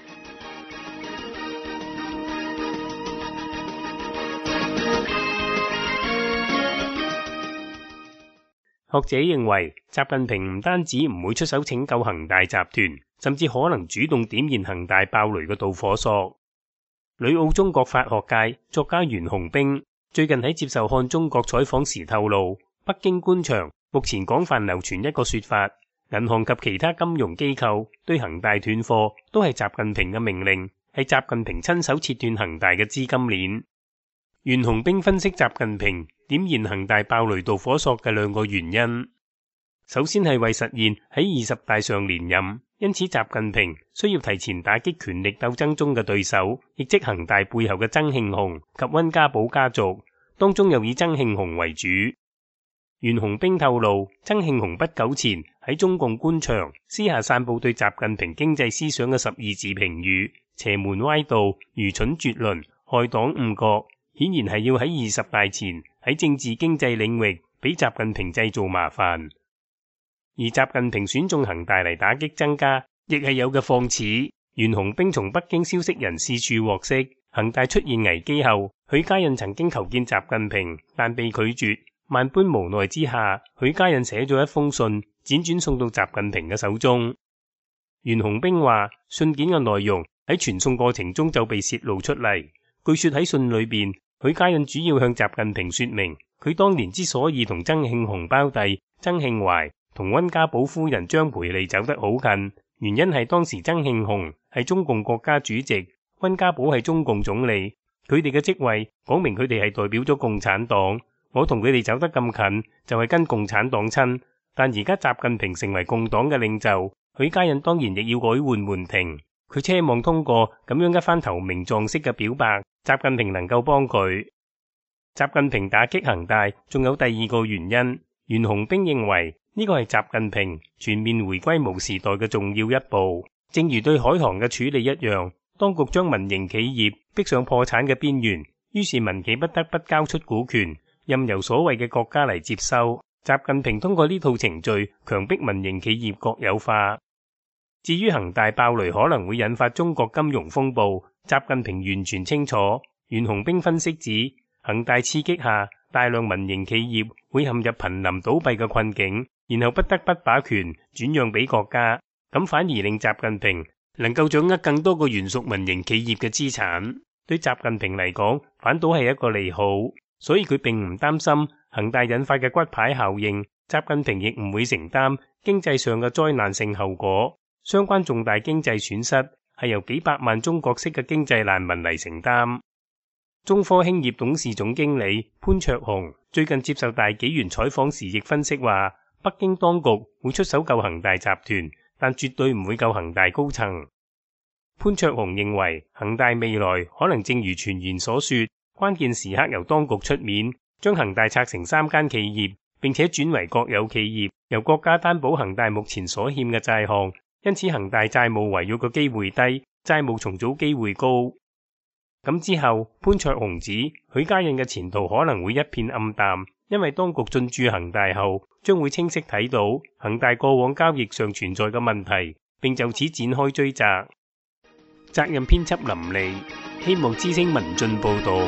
G: 學者認為，習近平唔單止唔會出手拯救恒大集團，甚至可能主動點燃恒大爆雷嘅導火索。旅澳中國法學界作家袁洪兵最近喺接受看中國採訪時透露，北京官場目前廣泛流傳一個說法，銀行及其他金融機構對恒大斷貨都係習近平嘅命令，係習近平親手切斷恒大嘅資金鏈。袁洪兵分析習近平點燃恒大爆雷導火索嘅2個原因。首先係為實現喺20大上連任，因此習近平需要提前打擊權力鬥爭中嘅對手，亦即恒大背後嘅曾慶紅及溫家寶家族，當中又以曾慶紅為主。袁洪兵透露，曾慶紅不久前喺中共官場私下散布對習近平經濟思想嘅12字評語，邪門歪道、愚蠢絕倫、害黨誤國，顯然係要喺20大前喺政治經濟領域俾習近平製造麻煩。而習近平選中恒大嚟打擊曾家，亦係有嘅放矢。袁洪兵從北京消息人士處獲悉，恒大出現危機後，許家印曾經求見習近平，但被拒絕。萬般無奈之下，許家印寫咗一封信，輾轉送到習近平嘅手中。袁洪兵話，信件嘅內容喺傳送過程中就被泄露出嚟。據說喺信裏邊，許家印主要向習近平說明，佢當年之所以同曾慶紅胞弟曾慶懷同溫家寶夫人張培麗走得好近，原因係當時曾慶紅係中共國家主席，溫家寶係中共總理，佢哋嘅職位講明佢哋係代表咗共產黨。我同佢哋走得咁近，就係跟共產黨親。但而家習近平成為共黨嘅領袖，許家印當然亦要改換門庭。佢奢望通過咁樣一番投名狀式嘅表白，習近平能夠幫佢。習近平打擊恒大仲有第2個原因，袁洪兵認為呢個係習近平全面回歸毛時代嘅重要一步。正如對海航嘅處理一樣，當局將民營企業逼上破產嘅邊緣，於是民企不得不交出股權，任由所謂嘅國家嚟接收。習近平通過呢套程序強迫民營企業國有化。至於恒大爆雷可能會引發中國金融風暴，習近平完全清楚。袁洪兵分析指，恒大刺激下，大量民營企業會陷入瀕臨倒閉嘅困境，然後不得不把權轉讓俾國家，咁反而令習近平能夠掌握更多個原屬民營企業嘅資產。對習近平嚟講，反倒係一個利好。所以佢並唔擔心恒大引發嘅骨牌效應，習近平亦唔會承擔經濟上嘅災難性後果。相關重大經濟損失係由幾百萬中國式嘅經濟難民嚟承擔。 中科興業董事總經理潘焯鴻最近接受大紀元採訪時亦分析話，北京當局會出手救恒大集團，但絕對唔會救恒大高層。潘焯鴻認為，恒大未來可能正如傳言所說，關鍵時刻由當局出面，將恒大拆成3間企業，並且轉為國有企業，由國家擔保恒大目前所欠嘅債項，因此恒大債務違約嘅機會低，債務重組機會高。咁之後，潘焯鴻指許家印嘅前途可能會一片暗淡，因為當局進駐恒大後，將會清晰睇到恒大過往交易上存在嘅問題，並就此展開追責。責任編輯林莉，希望知聲文進報道。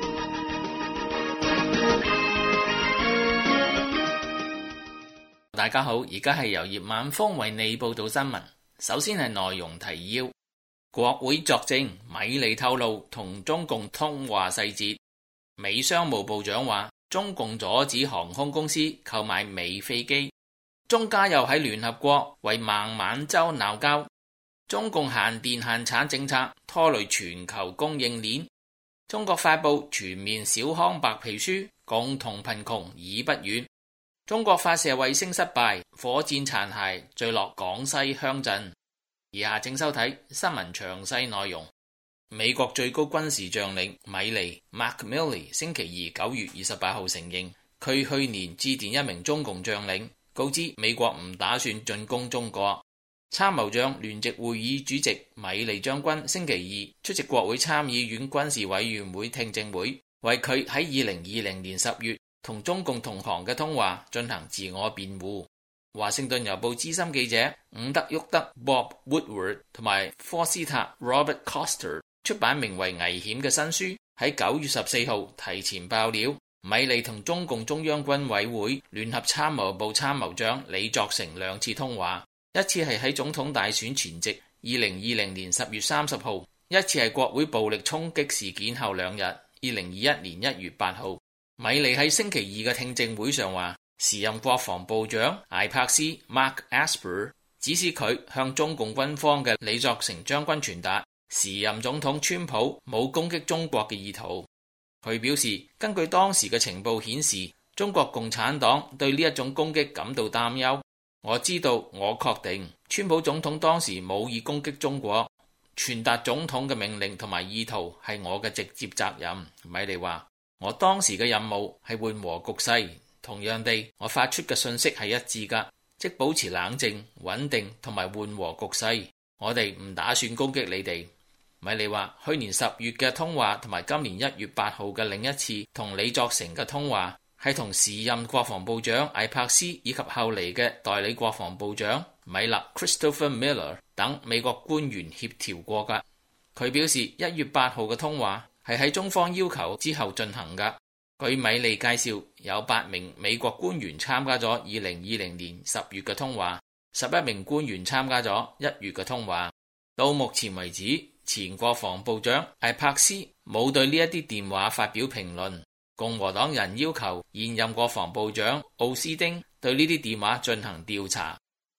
H: 大家好，而家係由葉晚風為你報道新聞。首先係內容提要。國會作證，米利透露同中共通話細節。美商務部長話，中共阻止航空公司購買美飛機。中加又喺聯合國為孟晚舟鬧交。中共限電限產政策拖累全球供應鏈。中國發布全面小康白皮書，共同貧窮已不遠。中國發射衛星失敗，火箭殘骸墜落廣西鄉鎮。以下請收睇新聞詳細內容。美國最高軍事將領米利 Mark Milley 星期二9月28號承認，佢去年致電一名中共將領，告知美國唔打算進攻中國。參謀長聯席會議主席米利將軍星期二出席國會參議院軍事委員會聽證會，為佢喺2020年10月同中共同行嘅通話進行自我辯護。華盛頓郵報資深記者伍德沃德 Bob Woodward 同埋科斯塔 Robert Coster 出版名為《危險》嘅新書，喺9月14號提前爆料，米利同中共中央軍委會聯合參謀部參謀長李作成2次通話，一次係喺總統大選前夕2020年10月30號，一次係國會暴力衝擊事件後2日2021年1月8號。米利喺星期二嘅聽證會上話，時任國防部長艾柏斯 Mark Esper 指示佢向中共軍方嘅李作成將軍傳達時任總統川普冇攻擊中國嘅意圖。佢表示，根據當時嘅情報顯示，中國共產黨對呢一種攻擊感到擔憂。我知道，我確定川普總統當時冇意攻擊中國，傳達總統嘅命令同埋意圖係我嘅直接責任。米利話，我當時嘅任務係緩和局勢。同樣地，我發出嘅信息係一致㗎，即保持冷靜、穩定同埋緩和局勢。我哋唔打算攻擊你哋。米利話，去年10月嘅通話同埋今年1月8號嘅另一次同李作成嘅通話，係同時任國防部長艾柏斯以及後嚟嘅代理國防部長米勒 Christopher Miller 等美國官員協調過㗎。佢表示1月8號嘅通話係喺中方要求之後進行㗎。據米利介紹，有8名美國官員參加咗2020年10月嘅通話，11名官員參加咗1月嘅通話。到目前為止，前國防部長艾柏斯冇對呢一啲電話發表評論。共和黨人要求現任國防部長奧斯丁對呢啲電話進行調查。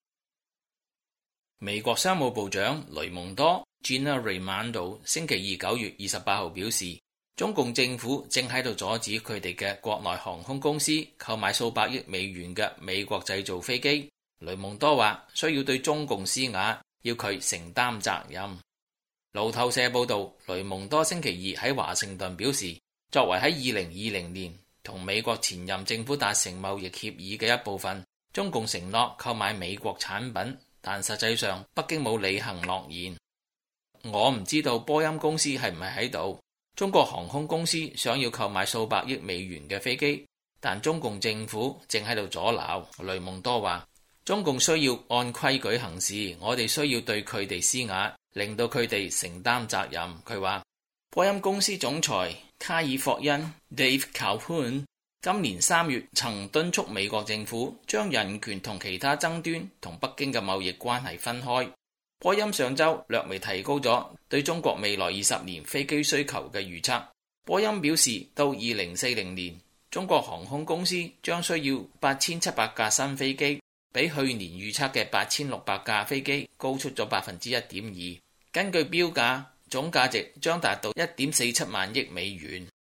H: 美國商務部長雷蒙多 Gina Raimondo 星期二9月28號表示，中共政府正喺度阻止佢哋嘅國內航空公司購買數百億美元嘅美國製造飛機。雷蒙多話需要對中共施壓，要佢承擔責任。路透社報道，雷蒙多星期二喺華盛頓表示，作為喺2020年同美國前任政府達成貿易協議嘅一部分，中共承諾購買美國產品，但實際上北京冇履行諾言。我唔知道波音公司係唔係喺度。中國航空公司想要購買數百億美元嘅飛機，但中共政府正喺度阻撓。雷蒙多話，中共需要按規矩行事，我哋需要對佢哋施壓，令到佢哋承擔責任。佢話，波音公司總裁卡爾霍恩 Dave Calhoun 今年3月曾敦促美國政府將人權同其他爭端同北京嘅貿易關係分開。波音上週略微提高咗對中國未來20年飛機需求嘅預測。波音表示，到2040年，中國航空公司將需要8700架新飛機，比去年預測嘅8600架飛機高出咗 1.2%。根據標價，總價值將達到1.47萬億美元。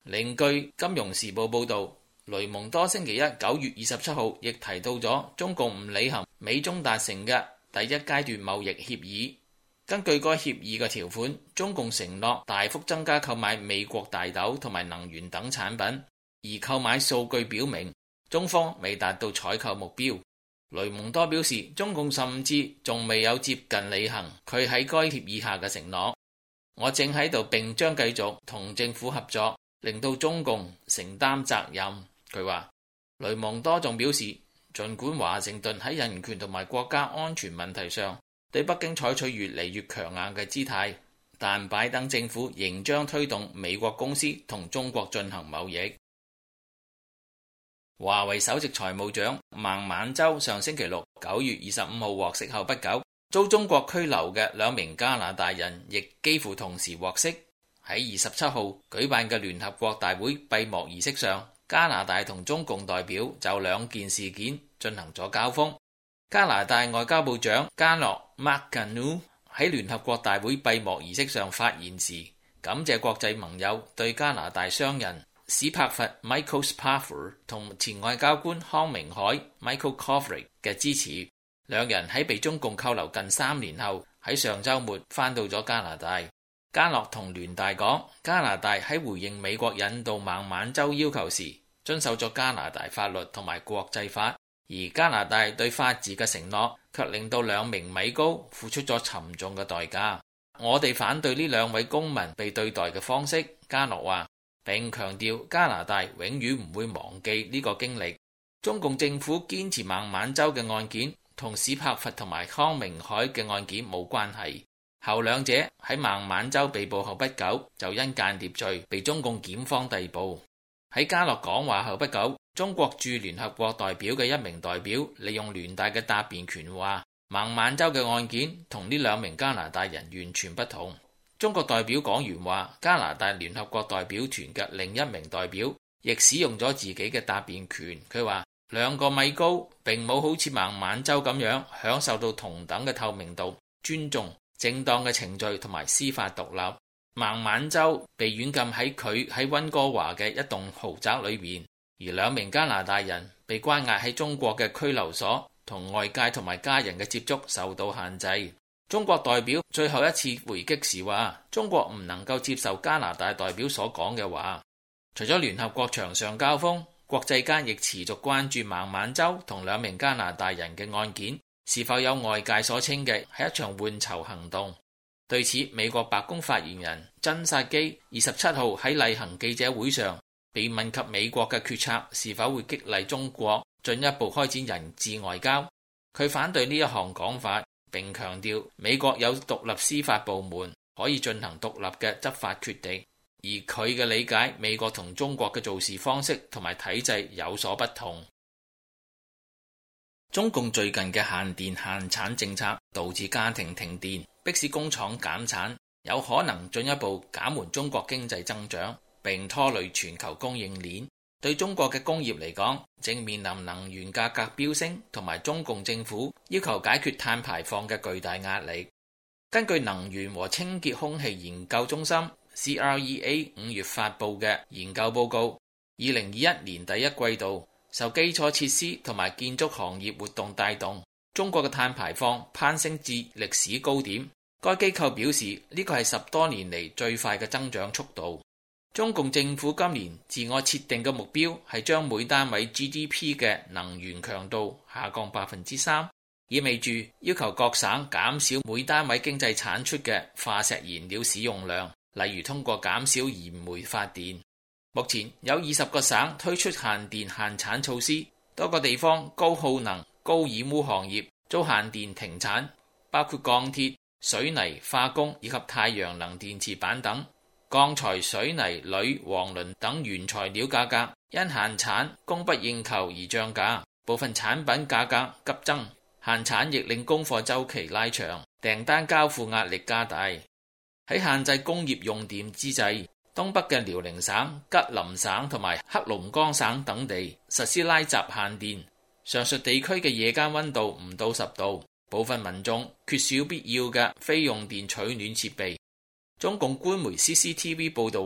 H: 另據《金融時報》報導，雷蒙多星期一9月27號亦提到咗中共唔履行美中達成嘅第一階段貿易協議。根據該協議嘅條款，中共承諾大幅增加購買美國大豆同埋能源等產品，而購買數據表明中方未達到採購目標。雷蒙多表示，中共甚至仲未有接近履行佢喺該協議下嘅承諾。我正喺度並將繼續同政府合作，令到中共承擔責任。佢話，雷蒙多仲表示，儘管華盛頓喺人權同埋國家安全問題上對北京採取越嚟越強硬嘅姿態，但拜登政府仍將推動美國公司同中國進行貿易。華為首席財務長孟晚舟上星期六9月25號獲釋後不久，遭中國拘留嘅2名加拿大人亦幾乎同時獲釋。喺27號舉辦嘅聯合國大會閉幕儀式上，加拿大同中共代表就兩件事件進行咗交鋒。加拿大外交部長加諾 Mark 喺聯合國大會閉幕儀式上發言時，感謝國際盟友對加拿大商人史柏佛 Michael Spavor 同前外交官康明凱 Michael Kovrig 嘅支持。兩人喺被中共扣留近3年後，喺上週末返到咗加拿大。加諾同聯大講，加拿大喺回應美國引渡孟晚舟要求時，遵守咗加拿大法律同埋國際法，而加拿大對法治嘅承諾卻令到2名米高付出咗沉重嘅代價。我哋反對呢2位公民被對待嘅方式，加諾話，並強調加拿大永遠唔會忘記呢個經歷。中共政府堅持孟晚舟嘅案件同史柏佛同埋康明凱嘅案件冇關係，後兩者喺孟晚舟被捕後不久就因間諜罪被中共檢方逮捕。喺加諾講話後不久，中國駐聯合國代表嘅1名代表利用聯大嘅答辯權話，孟晚舟嘅案件同呢2名加拿大人完全不同。中國代表講完話，加拿大聯合國代表團嘅另1名代表亦使用咗自己嘅答辯權。佢話2個米高並冇好似孟晚舟咁樣享受到同等嘅透明度、尊重、正當嘅程序同埋司法獨立。孟晚舟被軟禁喺佢喺溫哥華嘅一棟豪宅裏面，而2名加拿大人被關押喺中國嘅拘留所，同外界同埋家人嘅接觸受到限制。中國代表最後一次回擊時話，中國唔能夠接受加拿大代表所講嘅話。除咗聯合國場上交鋒，國際間亦持續關注孟晚舟同2名加拿大人嘅案件是否有外界所稱嘅係一場換囚行動。對此，美國白宮發言人珍薩基27號喺例行記者會上被問及美國嘅決策是否會激勵中國進一步開展人質外交，佢反對呢一項講法，並強調美國有獨立司法部門可以進行獨立嘅執法決定，而佢嘅理解美國同中國嘅做事方式同埋體制有所不同。中共最近嘅限電限產政策導致家庭停電，迫使工廠減產，有可能進一步減緩中國經濟增長，並拖累全球供應鏈。對中國嘅工業嚟講，正面臨能源價格飆升同埋中共政府要求解決碳排放嘅巨大壓力。根據能源和清潔空氣研究中心 CREA 5月發布嘅研究報告，2021年第一季度受基礎設施同埋建築行業活動帶動，中國嘅碳排放攀升至歷史高點。該機構表示，呢個係10多年嚟最快嘅增長速度。中共政府今年自我設定嘅目標係將每單位 GDP 嘅能源強度下降 3%， 意味住要求各省減少每單位經濟產出嘅化石燃料使用量，例如通過減少燃煤發電。目前有20個省推出限電限產措施，多個地方高耗能、高染污行業遭限電停產，包括鋼鐵、水泥、化工以及太陽能電池板等。鋼材、水泥、鋁、黃磷等原材料價格因限產供不應求而漲價，部分產品價格急增。限產亦令供貨週期拉長，訂單交付壓力加大。喺限制工業用電之際，東北嘅遼寧省、吉林省同埋黑龍江省等地實施拉閘限電。上述地區嘅夜間溫度唔到10度，部分民眾缺少必要嘅非用電取暖設備。中共官媒 CCTV 報道話，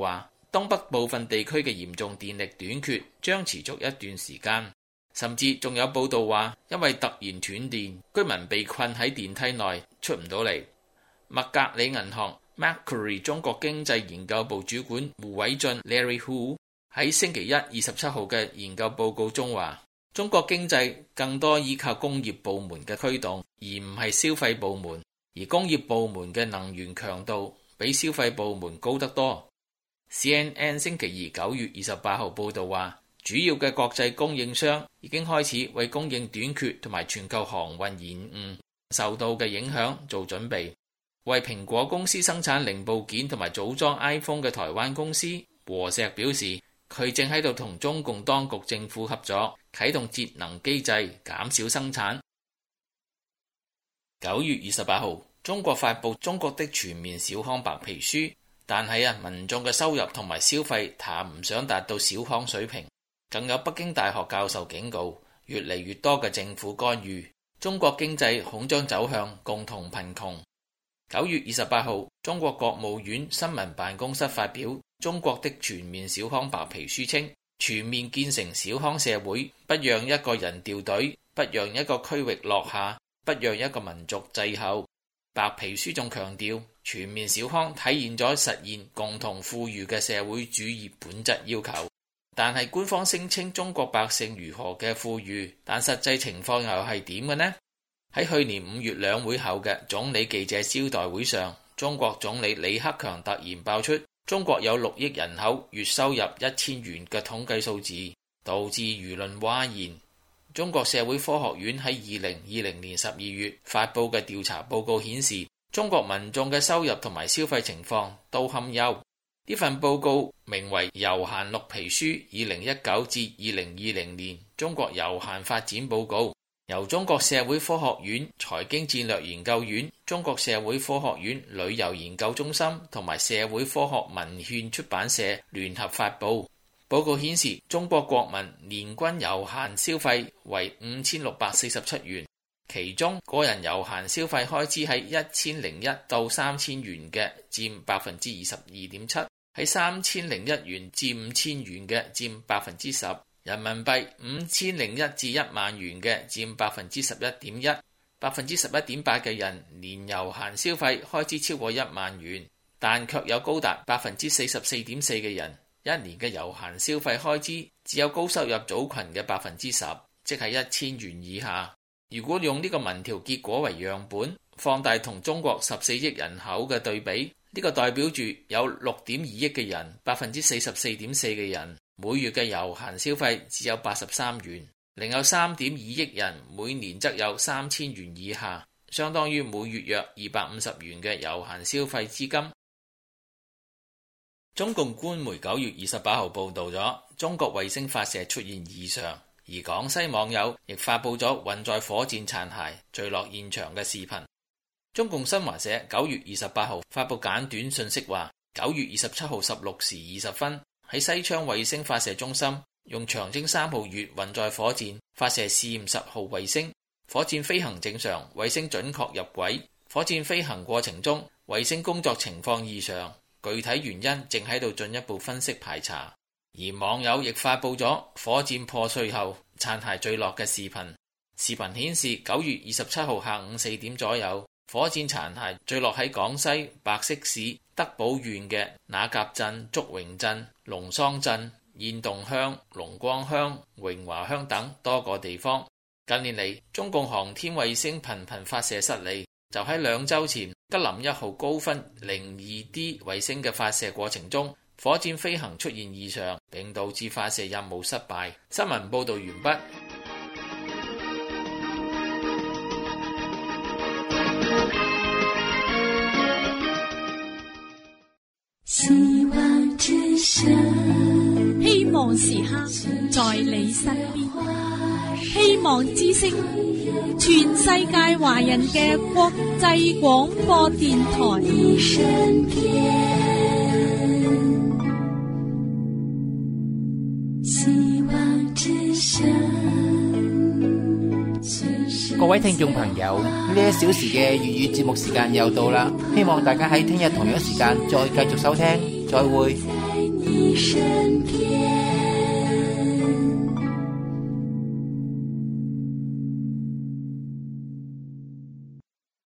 H: 東北部分地區嘅嚴重電力短缺將持續一段時間，甚至仲有報道話，因為突然斷電，居民被困喺電梯內出唔到嚟。麥格里銀行 Macquarie 中國經濟研究部主管胡偉俊 Larry Hu 喺星期一27號嘅研究報告中話，中國經濟更多依靠工業部門嘅驅動，而唔係消費部門，而工業部門嘅能源強度比消費部門高得多。CNN 星期二9月28號報道話，主要嘅國際供應商已經開始為供應短缺同埋全球航運延誤受到嘅影響做準備。為蘋果公司生產零部件同埋組裝 iPhone 嘅台灣公司和碩表示，佢正喺度同中共當局政府合作，啟動節能機制，減少生產。9月28號，中國發布中國的全面小康白皮書，但係民眾嘅收入同埋消費談唔上達到小康水平。更有北京大學教授警告，越嚟越多嘅政府干預，中國經濟恐將走向共同貧窮。9月28號，中國國務院新聞辦公室發表《中國的全面小康白皮書》，稱全面建成小康社會，不讓一個人掉隊，不讓一個區域落下，不讓一個民族滯後。白皮書仲強調，全面小康體現咗實現共同富裕嘅社會主義本質要求。但係官方聲稱中國百姓如何嘅富裕，但實際情況又係點嘅呢？喺去年5月兩會後嘅總理記者招待會上，中國總理李克強突然爆出中國有6億人口月收入1000元嘅統計數字，導致輿論譁然。中國社會科學院喺2020年12月發佈嘅調查報告顯示，中國民眾嘅收入同埋消費情況都堪憂。呢份報告名為《悠閒綠皮書2019至2020年中國悠閒發展報告》，由中國社會科學院財經戰略研究院、中國社會科學院旅遊研究中心同埋社會科學文獻出版社聯合發佈。報告顯示，中國國民年均悠閒消費為5647元，其中個人悠閒消費開支喺1001到3000元嘅佔22.7%，喺3001元至5000元嘅佔10%，人民幣5001至1萬元嘅佔11.1%， 11.8% 嘅人年悠閒消費開支超過1萬元，但卻有高達44.4%嘅人一年嘅悠閒消費開支只有高收入組群嘅10%，即係1000元以下。如果用呢個民調結果為樣本，放大同中國14億人口嘅對比，呢個代表住有6.2億嘅人，44.4% 嘅人每月嘅悠閒消費只有83元，另有3.2億人每年則有3000元以下，相當於每月約250元嘅悠閒消費資金。中共官媒9月28號報道咗中國衛星發射出現異常，而廣西網友亦發布咗運載火箭殘骸墜落現場嘅視頻。中共新華社9月28號發布簡短信息話，9月27號16時20分喺西昌衛星發射中心用長征3號月運載火箭發射試驗10號衛星，火箭飛行正常，衛星準確入軌。火箭飛行過程中，衛星工作情況異常，具體原因正喺度進一步分析排查。而網友亦發布咗火箭破碎後殘骸墜落嘅視頻，視頻顯示9月27號下午4點左右，火箭殘骸墜落喺廣西白色市德保縣嘅那甲鎮、祝榮鎮、龍桑鎮、偃洞鄉、龍光鄉、榮華鄉等多個地方。近年嚟，中共航天衛星頻頻發射失利，就喺2週前，吉林1號高分 02D 衛星嘅發射過程中，火箭飛行出現異常，並導致發射任務失敗。新聞報道完畢。
I: 希望之聲，
J: 希望時刻在你身邊。希望之聲，全世界華人嘅國際廣播電台。
I: 希望之聲。
B: 各位聽眾朋友，呢1小時嘅粵語節目時間又到啦，希望大家喺聽日同樣時間再繼續收聽，再會。
I: 你身邊。